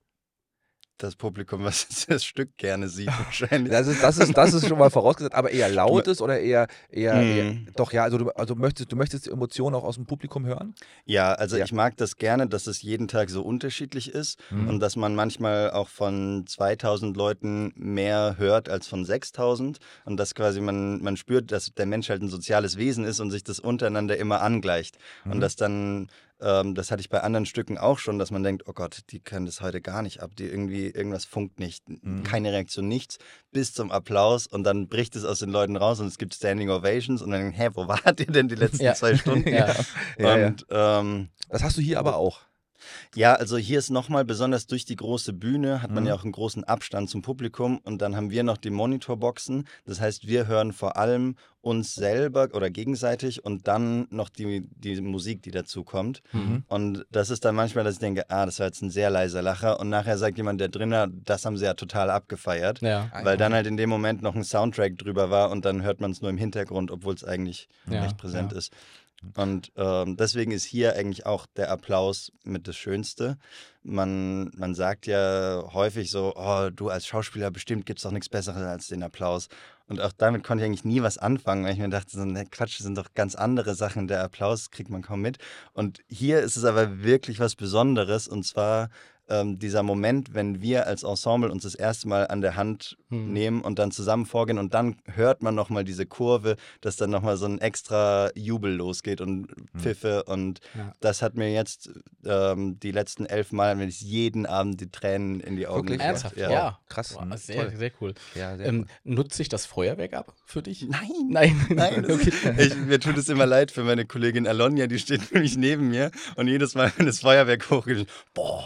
das Publikum, was das Stück gerne sieht, wahrscheinlich. Das ist, das ist, das ist schon mal vorausgesetzt, aber eher lautes oder eher, eher, Mhm. eher doch ja, also du, also möchtest, du möchtest die Emotionen auch aus dem Publikum hören? Ja, also Ja. ich mag das gerne, dass es jeden Tag so unterschiedlich ist Mhm. und dass man manchmal auch von zweitausend Leuten mehr hört als von sechstausend und dass quasi man, man spürt, dass der Mensch halt ein soziales Wesen ist und sich das untereinander immer angleicht. Mhm. Und dass dann, ähm, das hatte ich bei anderen Stücken auch schon, dass man denkt, oh Gott, die können das heute gar nicht ab, die irgendwie, irgendwas funkt nicht, Mhm. keine Reaktion, nichts, bis zum Applaus und dann bricht es aus den Leuten raus und es gibt Standing Ovations und dann, hä, wo wart ihr denn die letzten Ja. zwei Stunden? Ja. Ja, ja. Und ähm, Das hast du hier aber auch. ja, also hier ist nochmal, besonders durch die große Bühne, hat man Mhm. ja auch einen großen Abstand zum Publikum und dann haben wir noch die Monitorboxen. Das heißt, wir hören vor allem uns selber oder gegenseitig und dann noch die, die Musik, die dazu kommt. Mhm. Und das ist dann manchmal, dass ich denke, ah, das war jetzt ein sehr leiser Lacher und nachher sagt jemand, der drinnen, das haben sie ja total abgefeiert. Ja. Ah, Weil ja. dann halt in dem Moment noch ein Soundtrack drüber war und dann hört man es nur im Hintergrund, obwohl es eigentlich Ja, recht präsent ja. ist. Und ähm, deswegen ist hier eigentlich auch der Applaus mit das Schönste. Man, man sagt ja häufig so, oh, du als Schauspieler, bestimmt gibt es doch nichts Besseres als den Applaus. Und auch damit konnte ich eigentlich nie was anfangen, weil ich mir dachte, so, ne, Quatsch, das sind doch ganz andere Sachen. Der Applaus kriegt man kaum mit. Und hier ist es aber wirklich was Besonderes und zwar ähm, dieser Moment, wenn wir als Ensemble uns das erste Mal an der Hand Hm. nehmen und dann zusammen vorgehen und dann hört man nochmal diese Kurve, dass dann nochmal so ein extra Jubel losgeht und Pfiffe und Ja. das hat mir jetzt ähm, die letzten elf Mal, wenn ich jeden Abend die Tränen in die Augen Wirklich? gemacht. Ernsthaft? Ja. Ja. Krass. Boah, Mhm. sehr, Toll. sehr cool. Ja, sehr Ähm, cool. nutzt sich das Feuerwerk ab für dich? Nein, Nein. Nein, das, Okay. ich, mir tut es immer leid für meine Kollegin Alonia, die steht nämlich neben mir und jedes Mal, wenn das Feuerwerk hochgeht, boah,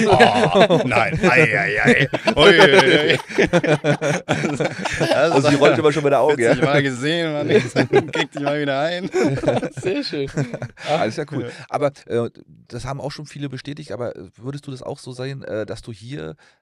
oh, nein, ei, ei, ei, ui, ui, ui. Also, also, Und sie rollt immer schon mit der Augen, ja? vierzig Mal gesehen, Mann, jetzt krieg dich mal wieder ein. Sehr schön. Alles ja cool. Aber äh, das haben auch schon viele bestätigt, aber würdest du das auch so sehen, äh, dass du hier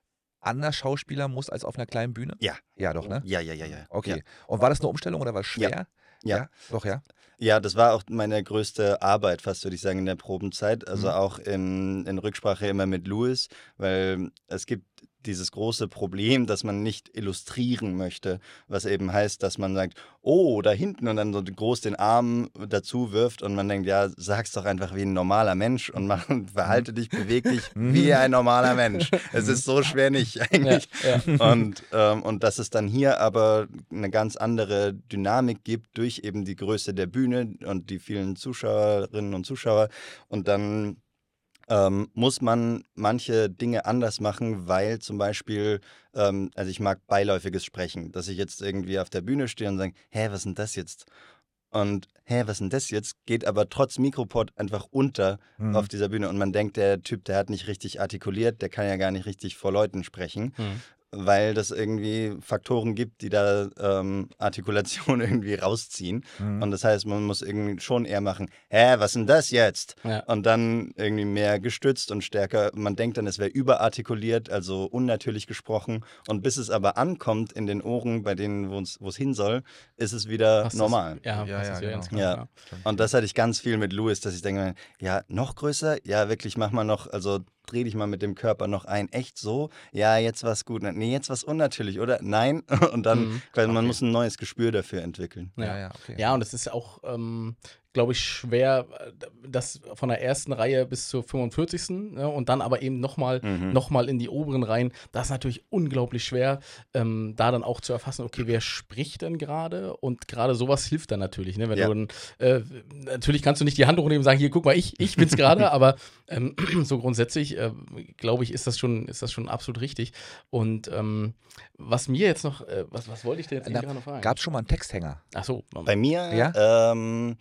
anders schauspielern musst als auf einer kleinen Bühne? Ja. Ja, doch, ne? Ja, ja, ja, ja. Okay. Ja. Und war das eine Umstellung oder war es schwer? Ja. Ja. Doch, ja. Ja, das war auch meine größte Arbeit, fast würde ich sagen, in der Probenzeit. Also Mhm. auch in, in Rücksprache immer mit Louis, weil es gibt dieses große Problem, dass man nicht illustrieren möchte, was eben heißt, dass man sagt, oh, da hinten und dann so groß den Arm dazu wirft und man denkt, ja, sag's doch einfach wie ein normaler Mensch und mach, verhalte dich, beweg dich wie ein normaler Mensch. Es ist so schwer nicht eigentlich. Ja, ja. Und, ähm, und dass es dann hier aber eine ganz andere Dynamik gibt durch eben die Größe der Bühne und die vielen Zuschauerinnen und Zuschauer und dann ähm, muss man manche Dinge anders machen, weil zum Beispiel, ähm, also ich mag beiläufiges Sprechen, dass ich jetzt irgendwie auf der Bühne stehe und sage, hä, was ist denn das jetzt? Und hä, was ist denn das jetzt? Geht aber trotz Mikropod einfach unter Mhm. auf dieser Bühne und man denkt, der Typ, der hat nicht richtig artikuliert, der kann ja gar nicht richtig vor Leuten sprechen. Hm. Weil das irgendwie Faktoren gibt, die da ähm, Artikulation irgendwie rausziehen. Mhm. Und das heißt, man muss irgendwie schon eher machen, hä, was ist denn das jetzt? Ja. Und dann irgendwie mehr gestützt und stärker. Man denkt dann, es wäre überartikuliert, also unnatürlich gesprochen. Und bis es aber ankommt in den Ohren, bei denen, wo es wo es hin soll, ist es wieder Passt das- normal. Ja, Ja, passt ja, das wieder genau. ins Klar, Ja. ja. Und das hatte ich ganz viel mit Louis, dass ich denke, ja, noch größer? Ja, wirklich, mach mal noch, also dreh dich mal mit dem Körper noch ein. Echt so? Ja, jetzt war's gut. Nee, jetzt war's unnatürlich, oder? Nein. Und dann, Mhm. quasi, man Okay. muss ein neues Gespür dafür entwickeln. Ja. Ja, ja, okay. Ja, und es ist auch, ähm, glaube ich, schwer, äh, das von der ersten Reihe bis zur fünfundvierzigsten Ne, und dann aber eben nochmal Mhm. noch mal in die oberen Reihen. Das ist natürlich unglaublich schwer, ähm, da dann auch zu erfassen, okay, wer spricht denn gerade? Und gerade sowas hilft dann natürlich. Ne? Wenn Ja. du dann, äh, natürlich kannst du nicht die Hand hochnehmen und sagen, hier, guck mal, ich, ich bin's gerade, aber ähm, so grundsätzlich, äh, glaube ich, ist das schon, ist das schon absolut richtig. Und ähm, was mir jetzt noch, äh, was, was wollte ich denn jetzt Na, eben gerade fragen? Gab es schon mal einen Texthänger? Ach so, Bei mir Ja? ähm,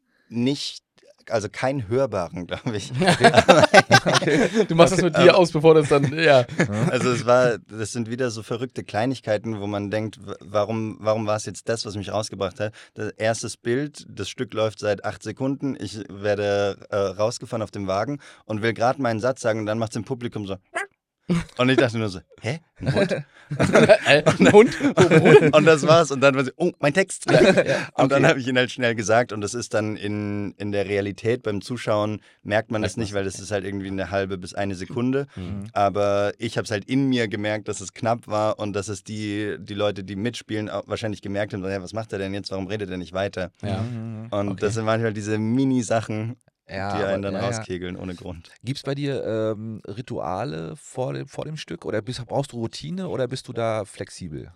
nicht, also keinen hörbaren, glaube ich. Du machst das mit dir aus, bevor das dann, ja. Also es war, das sind wieder so verrückte Kleinigkeiten, wo man denkt, w- warum, warum war es jetzt das, was mich rausgebracht hat? Das erstes Bild, das Stück läuft seit acht Sekunden, ich werde äh, rausgefahren auf dem Wagen und will gerade meinen Satz sagen und dann macht es im Publikum so. Und ich dachte nur so, hä? Ein Hund? Äh, ein Hund? Oh, Und das war's. Und dann war sie, oh, mein Text. Und dann okay. habe ich ihn halt schnell gesagt. Und das ist dann in, in der Realität beim Zuschauen, merkt man das Merkt nicht, weil das ist halt irgendwie eine halbe bis eine Sekunde. Mhm. Aber ich habe es halt in mir gemerkt, dass es knapp war und dass es die, die Leute, die mitspielen, auch wahrscheinlich gemerkt haben, so, ja, was macht er denn jetzt? Warum redet er nicht weiter? Ja. Mhm. Und Okay. das sind manchmal diese Mini-Sachen, Ja, die einen aber- dann ja, ja. rauskegeln ohne Grund. Gibt es bei dir ähm, Rituale vor dem, vor dem Stück oder bist, brauchst du Routine oder bist du da flexibel?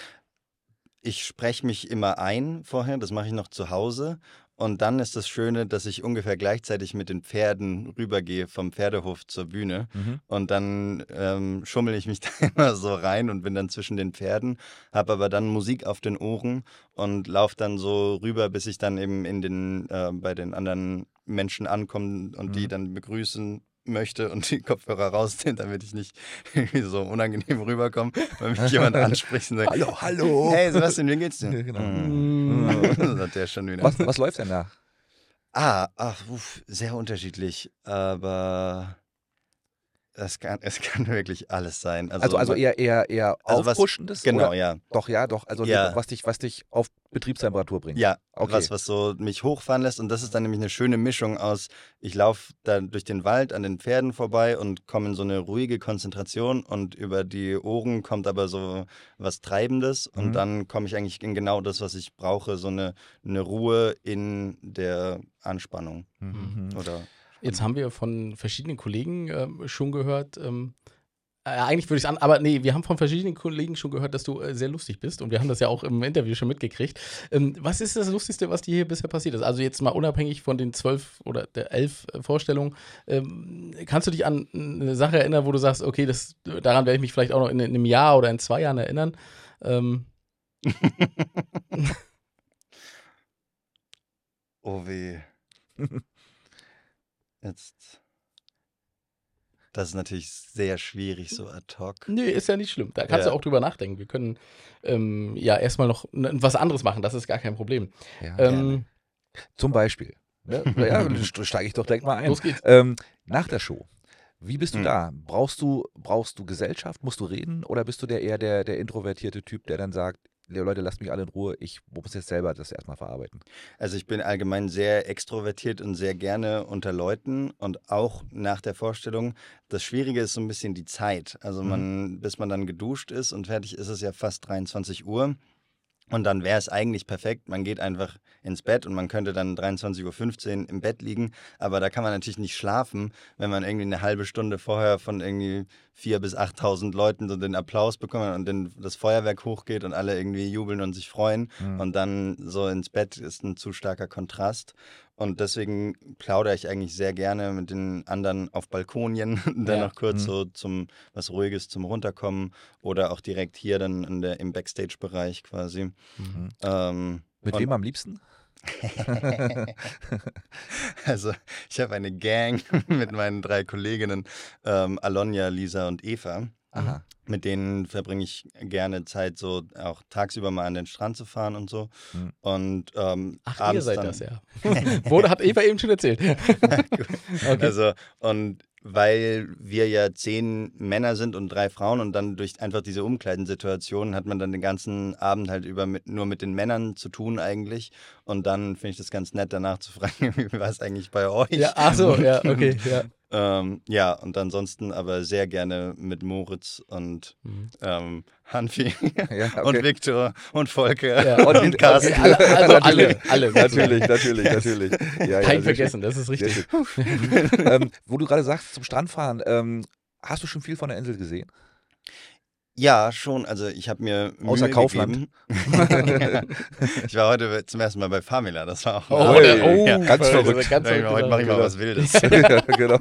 Ich spreche mich immer ein vorher, das mache ich noch zu Hause. Und dann ist das Schöne, dass ich ungefähr gleichzeitig mit den Pferden rübergehe vom Pferdehof zur Bühne. Mhm. Und dann ähm, schummel ich mich da immer so rein und bin dann zwischen den Pferden, habe aber dann Musik auf den Ohren und laufe dann so rüber, bis ich dann eben in den, äh, bei den anderen Menschen ankomme und die Mhm. dann begrüßen möchte und die Kopfhörer rausnehmen, damit ich nicht irgendwie so unangenehm rüberkomme, weil mich jemand anspricht und sagt, Hallo, hallo. hey Sebastian, wie geht's dir? Ja, genau. Mm. Das hat der schon wieder. Was, was läuft denn da? Ah, ach, uff, sehr unterschiedlich, aber es kann, es kann wirklich alles sein. Also, Also, also eher, eher, eher Also was- Aufpuschendes? genau, oder? ja. Doch, ja, doch. Also Ja. was, dich, was dich auf Betriebstemperatur bringt. Ja, Okay. was, was so mich hochfahren lässt. Und das ist dann nämlich eine schöne Mischung aus, ich laufe dann durch den Wald an den Pferden vorbei und komme in so eine ruhige Konzentration und über die Ohren kommt aber so was Treibendes und Mhm. dann komme ich eigentlich in genau das, was ich brauche, so eine, eine Ruhe in der Anspannung. Mhm. Oder Jetzt haben wir von verschiedenen Kollegen ähm, schon gehört, ähm, äh, eigentlich würde ich es an, aber nee, wir haben von verschiedenen Kollegen schon gehört, dass du äh, sehr lustig bist und wir haben das ja auch im Interview schon mitgekriegt. Ähm, was ist das Lustigste, was dir hier bisher passiert ist? Also jetzt mal unabhängig von den zwölf oder der elf äh, Vorstellungen, ähm, kannst du dich an eine Sache erinnern, wo du sagst, okay, das, daran werde ich mich vielleicht auch noch in, in einem Jahr oder in zwei Jahren erinnern? Ähm, oh weh. Jetzt. Das ist natürlich sehr schwierig, so ad hoc. Nee, ist ja nicht schlimm. Da kannst Ja. du auch drüber nachdenken. Wir können ähm, ja erstmal noch n- was anderes machen, das ist gar kein Problem. Ja, Ähm, Zum Beispiel. Ne? Ja, steige ich doch direkt mal ein. los geht's. Ähm, nach der Show Wie bist du Hm. da? Brauchst du, brauchst du Gesellschaft? Musst du reden? Oder bist du der eher der, der introvertierte Typ, der dann sagt, Leute, lasst mich alle in Ruhe, ich muss jetzt selber das erstmal verarbeiten? Also ich bin allgemein sehr extrovertiert und sehr gerne unter Leuten und auch nach der Vorstellung. Das Schwierige ist so ein bisschen die Zeit. Also man, bis man dann geduscht ist und fertig ist es ja fast dreiundzwanzig Uhr. Und dann wäre es eigentlich perfekt, man geht einfach ins Bett und man könnte dann dreiundzwanzig Uhr fünfzehn im Bett liegen, aber da kann man natürlich nicht schlafen, wenn man irgendwie eine halbe Stunde vorher von irgendwie viertausend bis achttausend Leuten so den Applaus bekommt und dann das Feuerwerk hochgeht und alle irgendwie jubeln und sich freuen Mhm. und dann so ins Bett ist ein zu starker Kontrast. Und deswegen plaudere ich eigentlich sehr gerne mit den anderen auf Balkonien, dann Ja. noch kurz Mhm. so zum was Ruhiges zum Runterkommen oder auch direkt hier dann in der, im Backstage-Bereich quasi. Mhm. Ähm, Mit und- wem am liebsten? Also ich habe eine Gang mit meinen drei Kolleginnen, ähm, Alonja, Lisa und Eva. Aha. Mit denen verbringe ich gerne Zeit, so auch tagsüber mal an den Strand zu fahren und so. Mhm. Und ähm, Ach, ihr abends seid dann, das, ja. Wurde, hat Eva eben schon erzählt. Okay. Also, und weil wir ja zehn Männer sind und drei Frauen und dann durch einfach diese Umkleidensituation hat man dann den ganzen Abend halt über mit, nur mit den Männern zu tun eigentlich. Und dann finde ich das ganz nett, danach zu fragen, wie war es eigentlich bei euch? Ja, ach so, ja, okay, ja. Ähm, ja, und ansonsten aber sehr gerne mit Moritz und Mhm. ähm, Hanfi Ja, okay. und Viktor und Volker Ja. und, Und- Carsten. Okay, alle, also alle, alle. Natürlich, natürlich, natürlich. Ja, ja, Kein sehr vergessen, das ist schön, sehr richtig. schön. ähm, wo du gerade sagst, zum Strandfahren, ähm, hast du schon viel von der Insel gesehen? Ja, schon. Also ich habe mir Außer Mühe Kaufland. gegeben. Ich war heute zum ersten Mal bei Famila. Das war auch Oh, Ui, der- oh, ja, ganz verrückt. Ganz Sag ich mal, heute mache ich mal genau. was Wildes. ja, genau.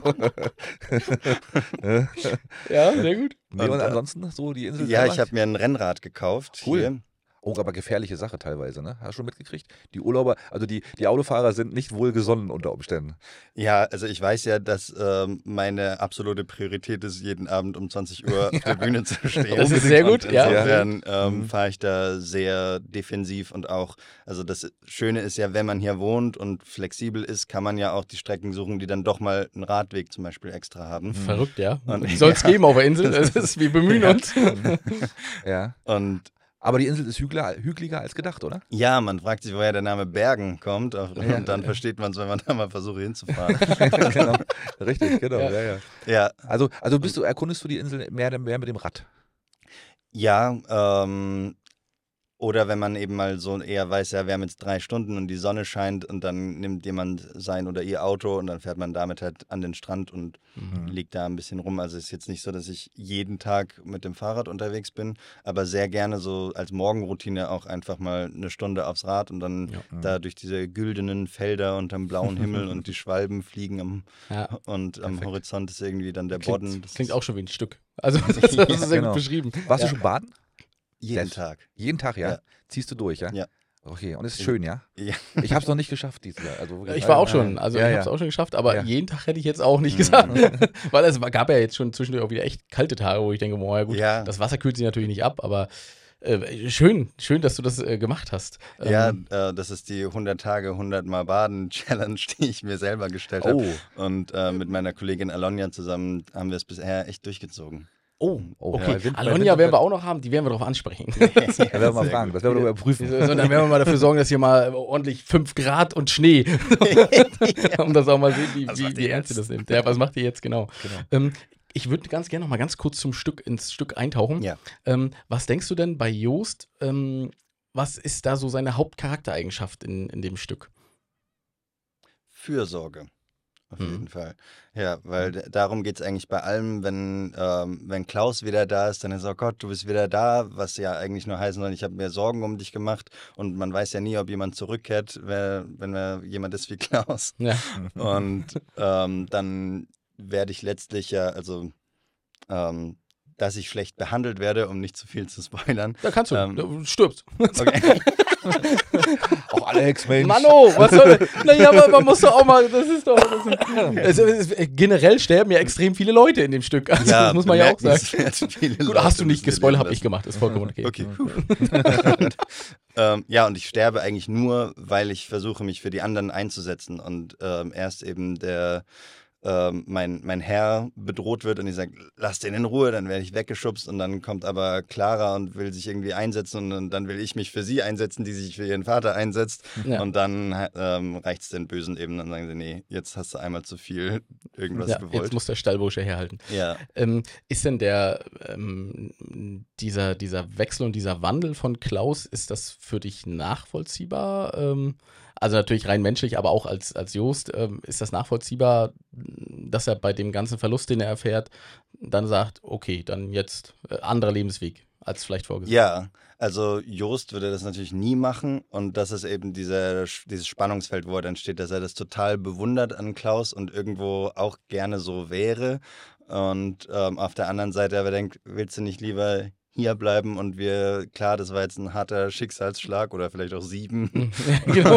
Ja, sehr gut. Nee, und Und, äh, ansonsten so die Insel Ja, selber? ich habe mir ein Rennrad gekauft. Cool. Hier. Oh, aber gefährliche Sache teilweise, ne? Hast du schon mitgekriegt? Die Urlauber, also die, die Autofahrer sind nicht wohlgesonnen unter Umständen. Ja, also ich weiß ja, dass ähm, meine absolute Priorität ist, jeden Abend um zwanzig Uhr auf der Bühne zu stehen. Das ist sehr gut, Und ja. insofern ähm, Mhm. fahre ich da sehr defensiv und auch, also das Schöne ist ja, wenn man hier wohnt und flexibel ist, kann man ja auch die Strecken suchen, die dann doch mal einen Radweg zum Beispiel extra haben. Verrückt, ja. Und- Soll es geben auf der Insel. Das ist, wir bemühen uns. Ja. Und Aber die Insel ist hügler, hügeliger als gedacht, oder? ja, man fragt sich, woher der Name Bergen kommt und Ja. dann versteht man es, wenn man da mal versucht hinzufahren. genau. Richtig, genau. Ja. Ja. Ja, Ja, Also, also bist du, erkundest du die Insel mehr, mehr mit dem Rad? ja, ähm, oder wenn man eben mal so eher weiß, ja, wir haben jetzt drei Stunden und die Sonne scheint und dann nimmt jemand sein oder ihr Auto und dann fährt man damit halt an den Strand und Mhm. liegt da ein bisschen rum. Also es ist jetzt nicht so, dass ich jeden Tag mit dem Fahrrad unterwegs bin, aber sehr gerne so als Morgenroutine auch einfach mal eine Stunde aufs Rad und dann Ja. da durch diese güldenen Felder unterm blauen Himmel und die Schwalben fliegen am, Ja. und am Perfekt. Horizont ist irgendwie dann der Klingt, Bodden. Das klingt ist auch schon wie ein Stück. Also, das, das ist sehr Genau. gut beschrieben. Warst ja. du schon baden? jeden Selbst- Tag. Jeden Tag, ja? Ja. Ziehst du durch, ja? Ja. Okay, und es ist schön, ja? Ja. Ich habe es noch nicht geschafft dieses Jahr. Also wirklich- Ich war auch Ja, schon, ja. also ja, ich ja. habe es auch schon geschafft, aber Ja. jeden Tag hätte ich jetzt auch nicht Mhm. gesagt. Weil es gab ja jetzt schon zwischendurch auch wieder echt kalte Tage, wo ich denke, boah, ja gut, Ja. das Wasser kühlt sich natürlich nicht ab, aber äh, schön, schön, dass du das äh, gemacht hast. Ja, Ähm, äh, das ist die hundert Tage, hundert Mal Baden Challenge, die ich mir selber gestellt habe. Oh, Und äh, mit meiner Kollegin Alonja zusammen haben wir es bisher echt durchgezogen. oh, Oh, okay. bei Wind- bei Alonja Wind- werden wir auch noch haben, die werden wir darauf ansprechen. da werden wir mal Sehr fragen, gut. das werden wir mal überprüfen. So, dann werden wir mal dafür sorgen, dass hier mal ordentlich fünf Grad und Schnee, um das auch mal sehen, wie, Was wie, macht wie ihr ernst ihr jetzt? das nimmt. Ja, was macht ihr jetzt genau? Genau. Ähm, ich würde ganz gerne noch mal ganz kurz zum Stück, ins Stück eintauchen. Ja. Ähm, was denkst du denn bei Joost, ähm, was ist da so seine Hauptcharaktereigenschaft in, in dem Stück? Fürsorge. Auf Mhm. jeden Fall. Ja, weil d- darum geht es eigentlich bei allem, wenn, ähm, wenn Klaus wieder da ist, dann ist, oh Gott, du bist wieder da, was ja eigentlich nur heißen soll, ich habe mir Sorgen um dich gemacht und man weiß ja nie, ob jemand zurückkehrt, wer, wenn er jemand ist wie Klaus. Ja. Und ähm, dann werde ich letztlich ja, also, ähm, dass ich schlecht behandelt werde, um nicht zu viel zu spoilern. Da kannst du, Ähm, du stirbst. Okay. Auch Alex, Mensch. Manno, was soll das? Naja, aber man muss doch auch mal, das ist doch, das ist, es ist, generell sterben ja extrem viele Leute in dem Stück, also das muss man ja auch sagen. bemerkenswert viele Gut, Leute hast du nicht müssen wir gespoilert, leben habe ich lassen. gemacht, ist vollkommen okay. Okay. und, ähm, ja, und ich sterbe eigentlich nur, weil ich versuche, mich für die anderen einzusetzen. Und ähm, erst eben der ähm, mein, mein Herr bedroht wird und ich sage, lass den in Ruhe, dann werde ich weggeschubst und dann kommt aber Clara und will sich irgendwie einsetzen und dann will ich mich für sie einsetzen, die sich für ihren Vater einsetzt Ja. und dann ähm, reicht es den Bösen eben, dann sagen sie, nee, jetzt hast du einmal zu viel irgendwas Ja, gewollt. jetzt muss der Stallbursche herhalten. Ja. Ähm, ist denn der ähm, dieser, dieser Wechsel und dieser Wandel von Klaus, ist das für dich nachvollziehbar? Ähm, also natürlich rein menschlich, aber auch als, als Jost, ähm, ist das nachvollziehbar, dass er bei dem ganzen Verlust, den er erfährt, dann sagt, okay, dann jetzt äh, anderer Lebensweg als vielleicht vorgesehen? Ja, also Jost würde das natürlich nie machen und das ist eben dieser, dieses Spannungsfeld, wo er dann steht, dass er das total bewundert an Klaus und irgendwo auch gerne so wäre und ähm, auf der anderen Seite aber denkt, willst du nicht lieber hier bleiben und wir, klar, das war jetzt ein harter Schicksalsschlag oder vielleicht auch sieben, Genau.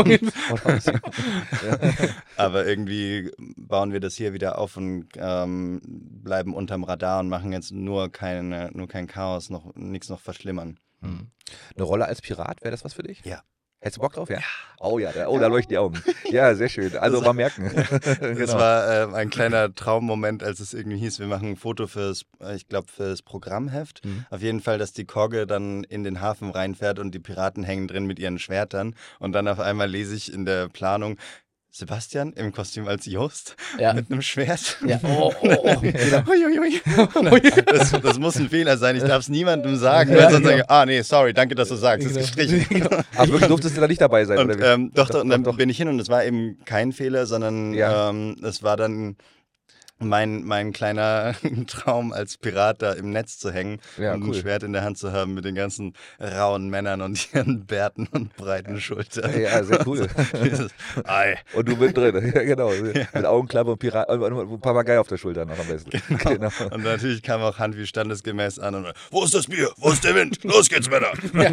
aber irgendwie bauen wir das hier wieder auf und ähm, bleiben unterm Radar und machen jetzt nur, keine, nur kein Chaos, noch nichts noch verschlimmern. Hm. Eine Rolle als Pirat, wäre das was für dich? Ja. Hättest du Bock drauf? Ja. Oh ja, da, oh, da leuchten die Augen. Ja, sehr schön. Also mal merken. Das Genau. war äh, ein kleiner Traummoment, als es irgendwie hieß, wir machen ein Foto fürs, äh, ich glaube, fürs Programmheft. Mhm. Auf jeden Fall, dass die Kogge dann in den Hafen reinfährt und die Piraten hängen drin mit ihren Schwertern. Und dann auf einmal lese ich in der Planung, Sebastian im Kostüm als Jost Ja. mit einem Schwert. Ja. Oh, oh, oh. Genau. Uiuiui. Das, das muss ein Fehler sein, ich darf es niemandem sagen, Ja, weil sonst genau. sage ich, ah nee, sorry, danke, dass du sagst, das ist gestrichen. Genau. Aber wirklich durftest du da nicht dabei sein, Und oder wie? ähm, doch, doch, und dann doch. bin ich hin und es war eben kein Fehler, sondern Ja. ähm, es war dann mein, mein kleiner Traum als Pirat da im Netz zu hängen Ja, und cool. ein Schwert in der Hand zu haben mit den ganzen rauen Männern und ihren Bärten und breiten Schultern. Ja, sehr cool. Dieses Ei. Und du mit drin, ja genau. Mit Augenklappe und Pirat, und ein Papagei auf der Schulter noch am besten. Genau. Und natürlich kam auch Hand wie standesgemäß an und wo ist das Bier? Wo ist der Wind? Los geht's, Männer!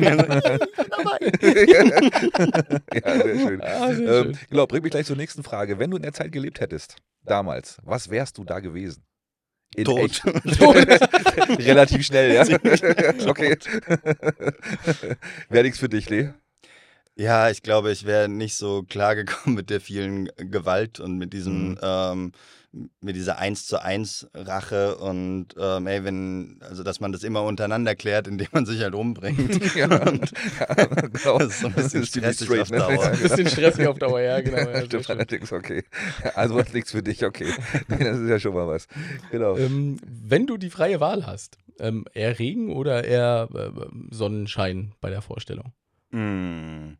Ja, sehr schön. Ah, sehr ähm, schön. Genau, bring mich gleich zur nächsten Frage. Wenn du in der Zeit gelebt hättest, damals, was wärst du da gewesen? In Tot. echt. Relativ schnell, ja. Okay. Wäre nichts für dich, Lee? Ja, ich glaube, ich wäre nicht so klargekommen mit der vielen Gewalt und mit diesem, Mhm. ähm, mit dieser eins zu eins Rache und ähm, ey, wenn, also dass man das immer untereinander klärt, indem man sich halt umbringt. Ja. Und Ja, genau. das ist so ein bisschen Das ist ziemlich stressig straight, auf ne? Dauer. Ja, genau. Bisschen stressig auf Dauer, ja, genau. Ja, sehr Stimmt schön. allerdings, okay. Also was nichts für dich, okay. Nee, das ist ja schon mal was. Genau. Ähm, wenn du die freie Wahl hast, ähm, eher Regen oder eher äh, Sonnenschein bei der Vorstellung? Mm.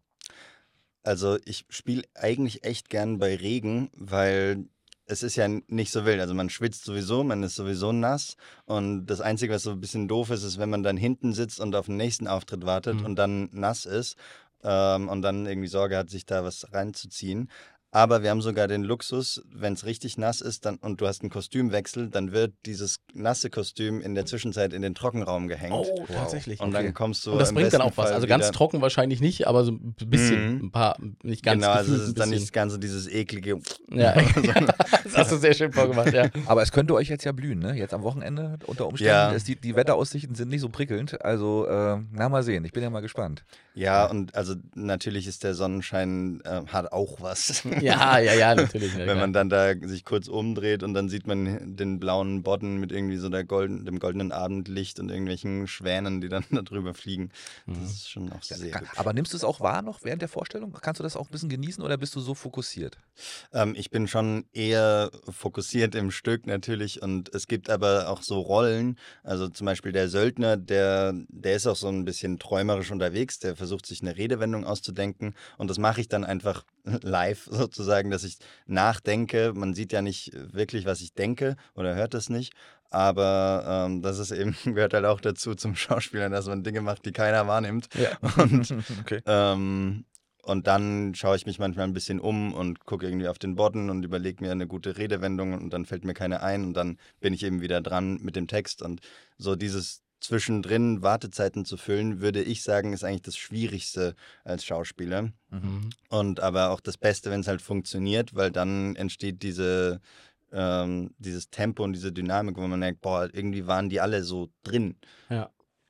Also ich spiele eigentlich echt gern bei Regen, weil es ist ja nicht so wild. Also man schwitzt sowieso, man ist sowieso nass und das Einzige, was so ein bisschen doof ist, ist, wenn man dann hinten sitzt und auf den nächsten Auftritt wartet Mhm. und dann nass ist ähm, und dann irgendwie Sorge hat, sich da was reinzuziehen. Aber wir haben sogar den Luxus, wenn es richtig nass ist dann, und du hast einen Kostümwechsel, dann wird dieses nasse Kostüm in der Zwischenzeit in den Trockenraum gehängt. Oh, tatsächlich. Und okay. dann kommst du Und das im bringt dann besten auch was. Fall Also ganz wieder- trocken wahrscheinlich nicht, aber so ein bisschen, Mhm. ein paar, nicht ganz Genau, also gefühlt es ist ein dann bisschen. nicht das Ganze dieses eklige. Ja, das hast du sehr schön vorgemacht, ja. Aber es könnte euch jetzt ja blühen, ne? Jetzt am Wochenende unter Umständen. Ja. Ist die, die Wetteraussichten sind nicht so prickelnd. Also, äh, na mal sehen. Ich bin ja mal gespannt. Ja, und also natürlich ist der Sonnenschein, äh, hat auch was. Ja, ja, ja, natürlich. Ja, Wenn klar. man dann da sich kurz umdreht und dann sieht man den blauen Bodden mit irgendwie so der golden, dem goldenen Abendlicht und irgendwelchen Schwänen, die dann da drüber fliegen. Das Mhm. ist schon auch sehr Kann, hübsch. aber nimmst du es auch wahr noch während der Vorstellung? Kannst du das auch ein bisschen genießen oder bist du so fokussiert? Ähm, ich bin schon eher fokussiert im Stück natürlich und es gibt aber auch so Rollen, also zum Beispiel der Söldner, der, der ist auch so ein bisschen träumerisch unterwegs, der versucht sich eine Redewendung auszudenken und das mache ich dann einfach live sozusagen, dass ich nachdenke. Man sieht ja nicht wirklich, was ich denke oder hört das nicht, aber ähm, das ist eben, gehört halt auch dazu zum Schauspieler, dass man Dinge macht, die keiner wahrnimmt. Ja. Und Okay. ähm, und dann schaue ich mich manchmal ein bisschen um und gucke irgendwie auf den Bodden und überlege mir eine gute Redewendung und dann fällt mir keine ein und dann bin ich eben wieder dran mit dem Text und so dieses zwischendrin Wartezeiten zu füllen, würde ich sagen, ist eigentlich das Schwierigste als Schauspieler Mhm. und aber auch das Beste, wenn es halt funktioniert, weil dann entsteht diese ähm, dieses Tempo und diese Dynamik, wo man merkt, boah, irgendwie waren die alle so drin. Ja.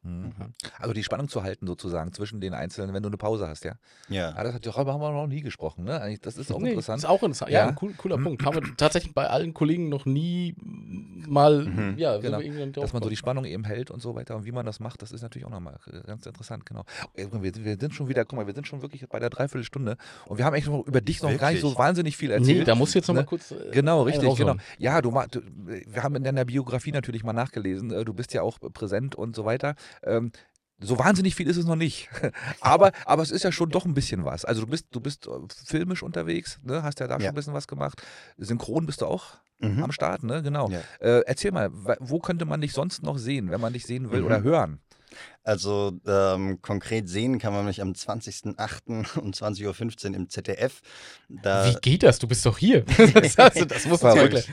Mhm. Also die Spannung zu halten sozusagen zwischen den einzelnen, wenn du eine Pause hast, ja? Ja. Ah, das hat, darüber haben wir noch nie gesprochen, ne? Eigentlich, das ist auch Nee, interessant. ist auch interessant. Ja, Ja. ein cool, cooler Punkt. Haben wir tatsächlich bei allen Kollegen noch nie mal, Mhm. ja, Genau. wir irgendwie drauf Dass man so die kommen. Spannung eben hält und so weiter und wie man das macht, das ist natürlich auch nochmal ganz interessant, genau. Wir, wir sind schon wieder, guck mal, wir sind schon wirklich bei der Dreiviertelstunde und wir haben eigentlich noch über dich noch gar nicht so Wirklich? wahnsinnig viel erzählt. Nee, da musst du jetzt noch ne? mal kurz. Äh, Genau, einen richtig, raushauen. genau. Ja, du, ma- du, wir haben in deiner Biografie natürlich mal nachgelesen, äh, du bist ja auch präsent und so weiter. Ähm, so wahnsinnig viel ist es noch nicht. aber, aber es ist ja schon doch ein bisschen was. Also du bist, du bist äh, filmisch unterwegs, ne? Hast ja da schon Ja. ein bisschen was gemacht. Synchron bist du auch Mhm. am Start, ne? Genau. Ja. Äh, erzähl mal, wa- wo könnte man dich sonst noch sehen, wenn man dich sehen will Mhm. oder hören? Also ähm, konkret sehen kann man mich am zwanzigsten achten um zwanzig Uhr fünfzehn im Z D F. Da, Wie geht das? Du bist doch hier. das, also, das musst du uns Verrückt.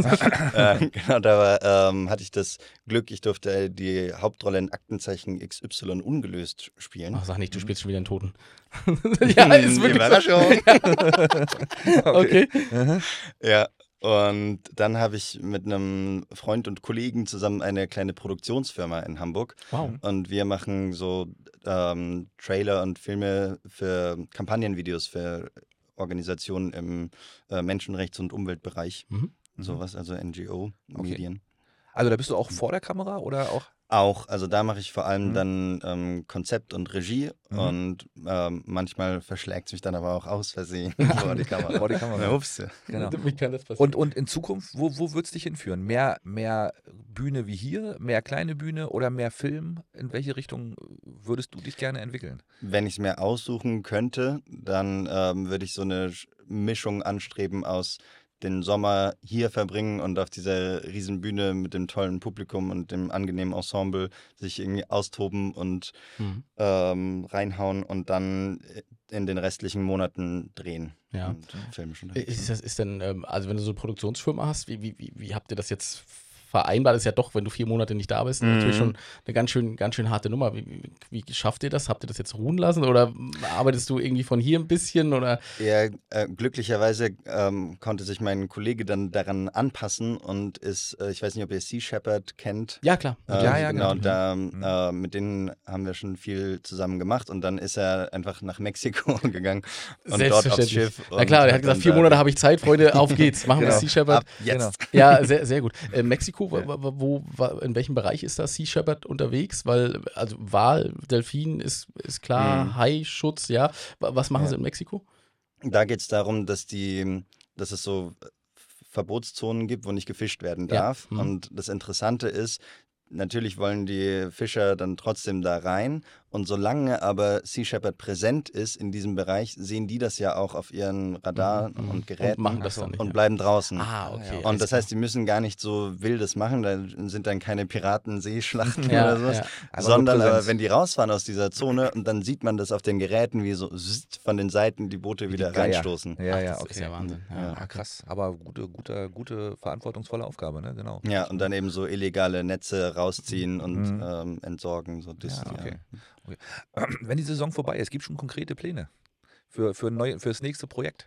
äh, erklären. genau, da war, ähm, hatte ich das Glück, ich durfte die Hauptrolle in Aktenzeichen X Y ungelöst spielen. Ach, sag nicht, du spielst schon wieder einen Toten. ja, ist wirklich Überraschung. so. Okay. Ja, und dann habe ich mit einem Freund und Kollegen zusammen eine kleine Produktionsfirma in Hamburg. Wow. Und wir machen so ähm, Trailer und Filme für Kampagnenvideos für Organisationen im äh, Menschenrechts- und Umweltbereich. Mhm. Sowas, also N G O-Medien. Also da bist du auch vor der Kamera oder auch? Auch, also da mache ich vor allem Mhm. dann ähm, Konzept und Regie Mhm. und ähm, manchmal verschlägt es mich dann aber auch aus Versehen vor die Kamera. Vor die Kamera. Ja, ups. Genau. Wie kann das passieren? Und, und in Zukunft, wo, wo wird es dich hinführen? Mehr, mehr Bühne wie hier, mehr kleine Bühne oder mehr Film? In welche Richtung würdest du dich gerne entwickeln? Wenn ich es mir aussuchen könnte, dann ähm, würde ich so eine Sch- Mischung anstreben aus den Sommer hier verbringen und auf dieser riesen Bühne mit dem tollen Publikum und dem angenehmen Ensemble sich irgendwie austoben und Mhm. ähm, reinhauen und dann in den restlichen Monaten drehen Ja. und filmisch unterwegs Ist sein. das, ist denn, ähm, also wenn du so eine Produktionsfirma hast, wie, wie, wie, wie habt ihr das jetzt vereinbart? Das ist ja doch, wenn du vier Monate nicht da bist, Mhm. natürlich schon eine ganz schön, ganz schön harte Nummer. Wie, wie, wie schafft ihr das? Habt ihr das jetzt ruhen lassen oder arbeitest du irgendwie von hier ein bisschen oder? Ja, äh, glücklicherweise ähm, konnte sich mein Kollege dann daran anpassen und ist, äh, ich weiß nicht, ob ihr Sea Shepherd kennt. Ja, klar. Ähm, Ja, ja, genau. genau. Da, Mhm. äh, mit denen haben wir schon viel zusammen gemacht und dann ist er einfach nach Mexiko gegangen und dort aufs Selbstverständlich. Schiff. Na und klar, er hat gesagt, dann vier da- Monate habe ich Zeit, Freunde, auf geht's. Machen wir Genau. Sea Shepherd. Ab jetzt. Ja, sehr, sehr gut. Äh, Mexiko, wo, wo, wo, in welchem Bereich ist da Sea Shepherd unterwegs? Weil, also Wal, Delfin ist, ist klar, Mhm. Haischutz, ja. Wa- Was machen Ja. sie in Mexiko? Da geht es darum, dass die, dass es so Verbotszonen gibt, wo nicht gefischt werden Ja. darf. Mhm. Und das Interessante ist, natürlich wollen die Fischer dann trotzdem da rein. Und solange aber Sea Shepherd präsent ist in diesem Bereich, sehen die das ja auch auf ihren Radaren Mhm. und Geräten Und machen das Ach so. dann nicht. und ja. bleiben draußen. Ah, okay. Ja, Und das heißt, die müssen gar nicht so Wildes machen, da sind dann keine Piraten-Seeschlachten ja, oder sowas, ja. Einfach nur sondern aber Präsenz. wenn die rausfahren aus dieser Zone und dann sieht man das auf den Geräten, wie so zzt von den Seiten die Boote Wie die wieder Geier. reinstoßen. Ja, ja, Das okay. ist ja Wahnsinn. Ja. Ah, krass, aber gute, gute, gute, verantwortungsvolle Aufgabe, ne? Genau. Ja, und dann eben so illegale Netze rausziehen und Mhm. ähm, entsorgen. So das, Ja, ja. okay. okay. Wenn die Saison vorbei ist, gibt es schon konkrete Pläne für, für, neu, für das nächste Projekt?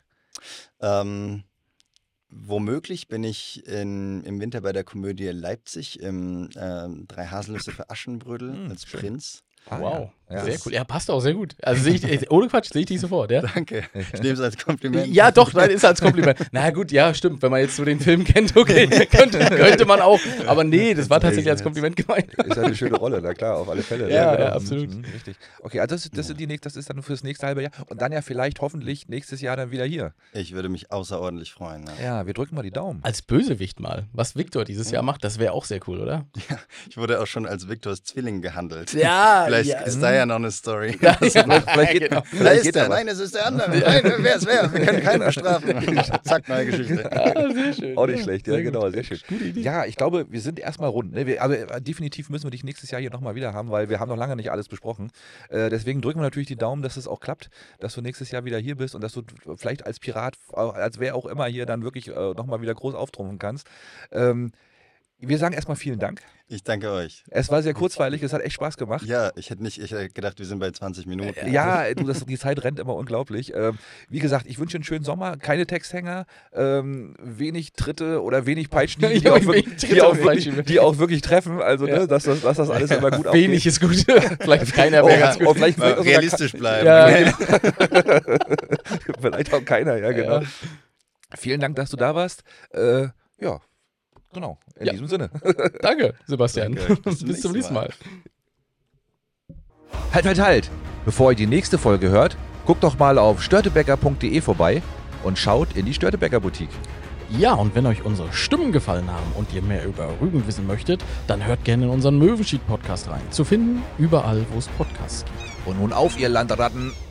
Ähm, womöglich bin ich in, im Winter bei der Komödie Leipzig im ähm, Drei Haselnüsse für Aschenbrödel Mhm, als schön. Prinz. Ah, Wow, ja. sehr Das- cool. Ja, passt auch sehr gut. Also sehe ich, ohne Quatsch, sehe ich dich sofort, ja? Danke. Ich nehme es als Kompliment. Ja, doch, nein, ist als Kompliment. Na gut, ja, stimmt. Wenn man jetzt so den Film kennt, okay, könnte, könnte man auch. Aber nee, das war tatsächlich als Kompliment gemeint. Ist ja eine schöne Rolle, na klar, auf alle Fälle. Ja, genau. ja, absolut. Mhm, richtig. Okay, also das, das, sind die, nächst- das ist dann fürs nächste halbe Jahr. Und dann ja vielleicht hoffentlich nächstes Jahr dann wieder hier. Ich würde mich außerordentlich freuen. Ja. Ja, wir drücken mal die Daumen. Als Bösewicht mal. Was Victor dieses Jahr macht, das wäre auch sehr cool, oder? Ich wurde auch schon als Viktors Zwilling gehandelt. Ja, Vielleicht ja. ist da ja noch eine Story. Ja, Vielleicht geht, genau. Da vielleicht ist geht der. da was. Nein, es ist der andere. Nein, wer ist wer? Wir können keinen bestrafen. Zack, neue Geschichte. Ah, sehr schön. Auch nicht schlecht, ja, Sehr gut. genau, sehr schön. Gute Idee. Ja, ich glaube, wir sind erstmal rund. Ne? Wir, aber äh, definitiv müssen wir dich nächstes Jahr hier nochmal wieder haben, weil wir haben noch lange nicht alles besprochen. Äh, deswegen drücken wir natürlich die Daumen, dass es auch klappt, dass du nächstes Jahr wieder hier bist und dass du vielleicht als Pirat, auch als wer auch immer hier dann wirklich äh, nochmal wieder groß auftrumpfen kannst. Ähm, Wir sagen erstmal vielen Dank. Ich danke euch. Es war sehr kurzweilig, es hat echt Spaß gemacht. Ja, ich hätte nicht, ich hätte gedacht, wir sind bei zwanzig Minuten. Ja, du, das, die Zeit rennt immer unglaublich. Ähm, wie gesagt, ich wünsche einen schönen Sommer, keine Texthänger, ähm, wenig Tritte oder wenig Peitschen, die, die, auch, wirklich, die, auch, wirklich, die auch wirklich treffen. Also, ja. ne, dass, das, dass das alles immer gut aussieht. Wenig ist gut. Vielleicht keiner wäre ganz gut. Oh, vielleicht Mal realistisch bleiben. Ja. Vielleicht auch keiner, ja, genau. Ja. Vielen Dank, dass du da warst. Äh, ja. Genau, in ja. diesem Sinne. Danke, Sebastian. Danke. Bis, Bis zum nächsten Mal. Halt, halt, halt! Bevor ihr die nächste Folge hört, guckt doch mal auf störtebecker punkt de vorbei und schaut in die Störtebecker Boutique. Ja, und wenn euch unsere Stimmen gefallen haben und ihr mehr über Rügen wissen möchtet, dann hört gerne in unseren Möwenschied-Podcast rein. Zu finden überall, wo es Podcasts gibt. Und nun auf, ihr Landratten!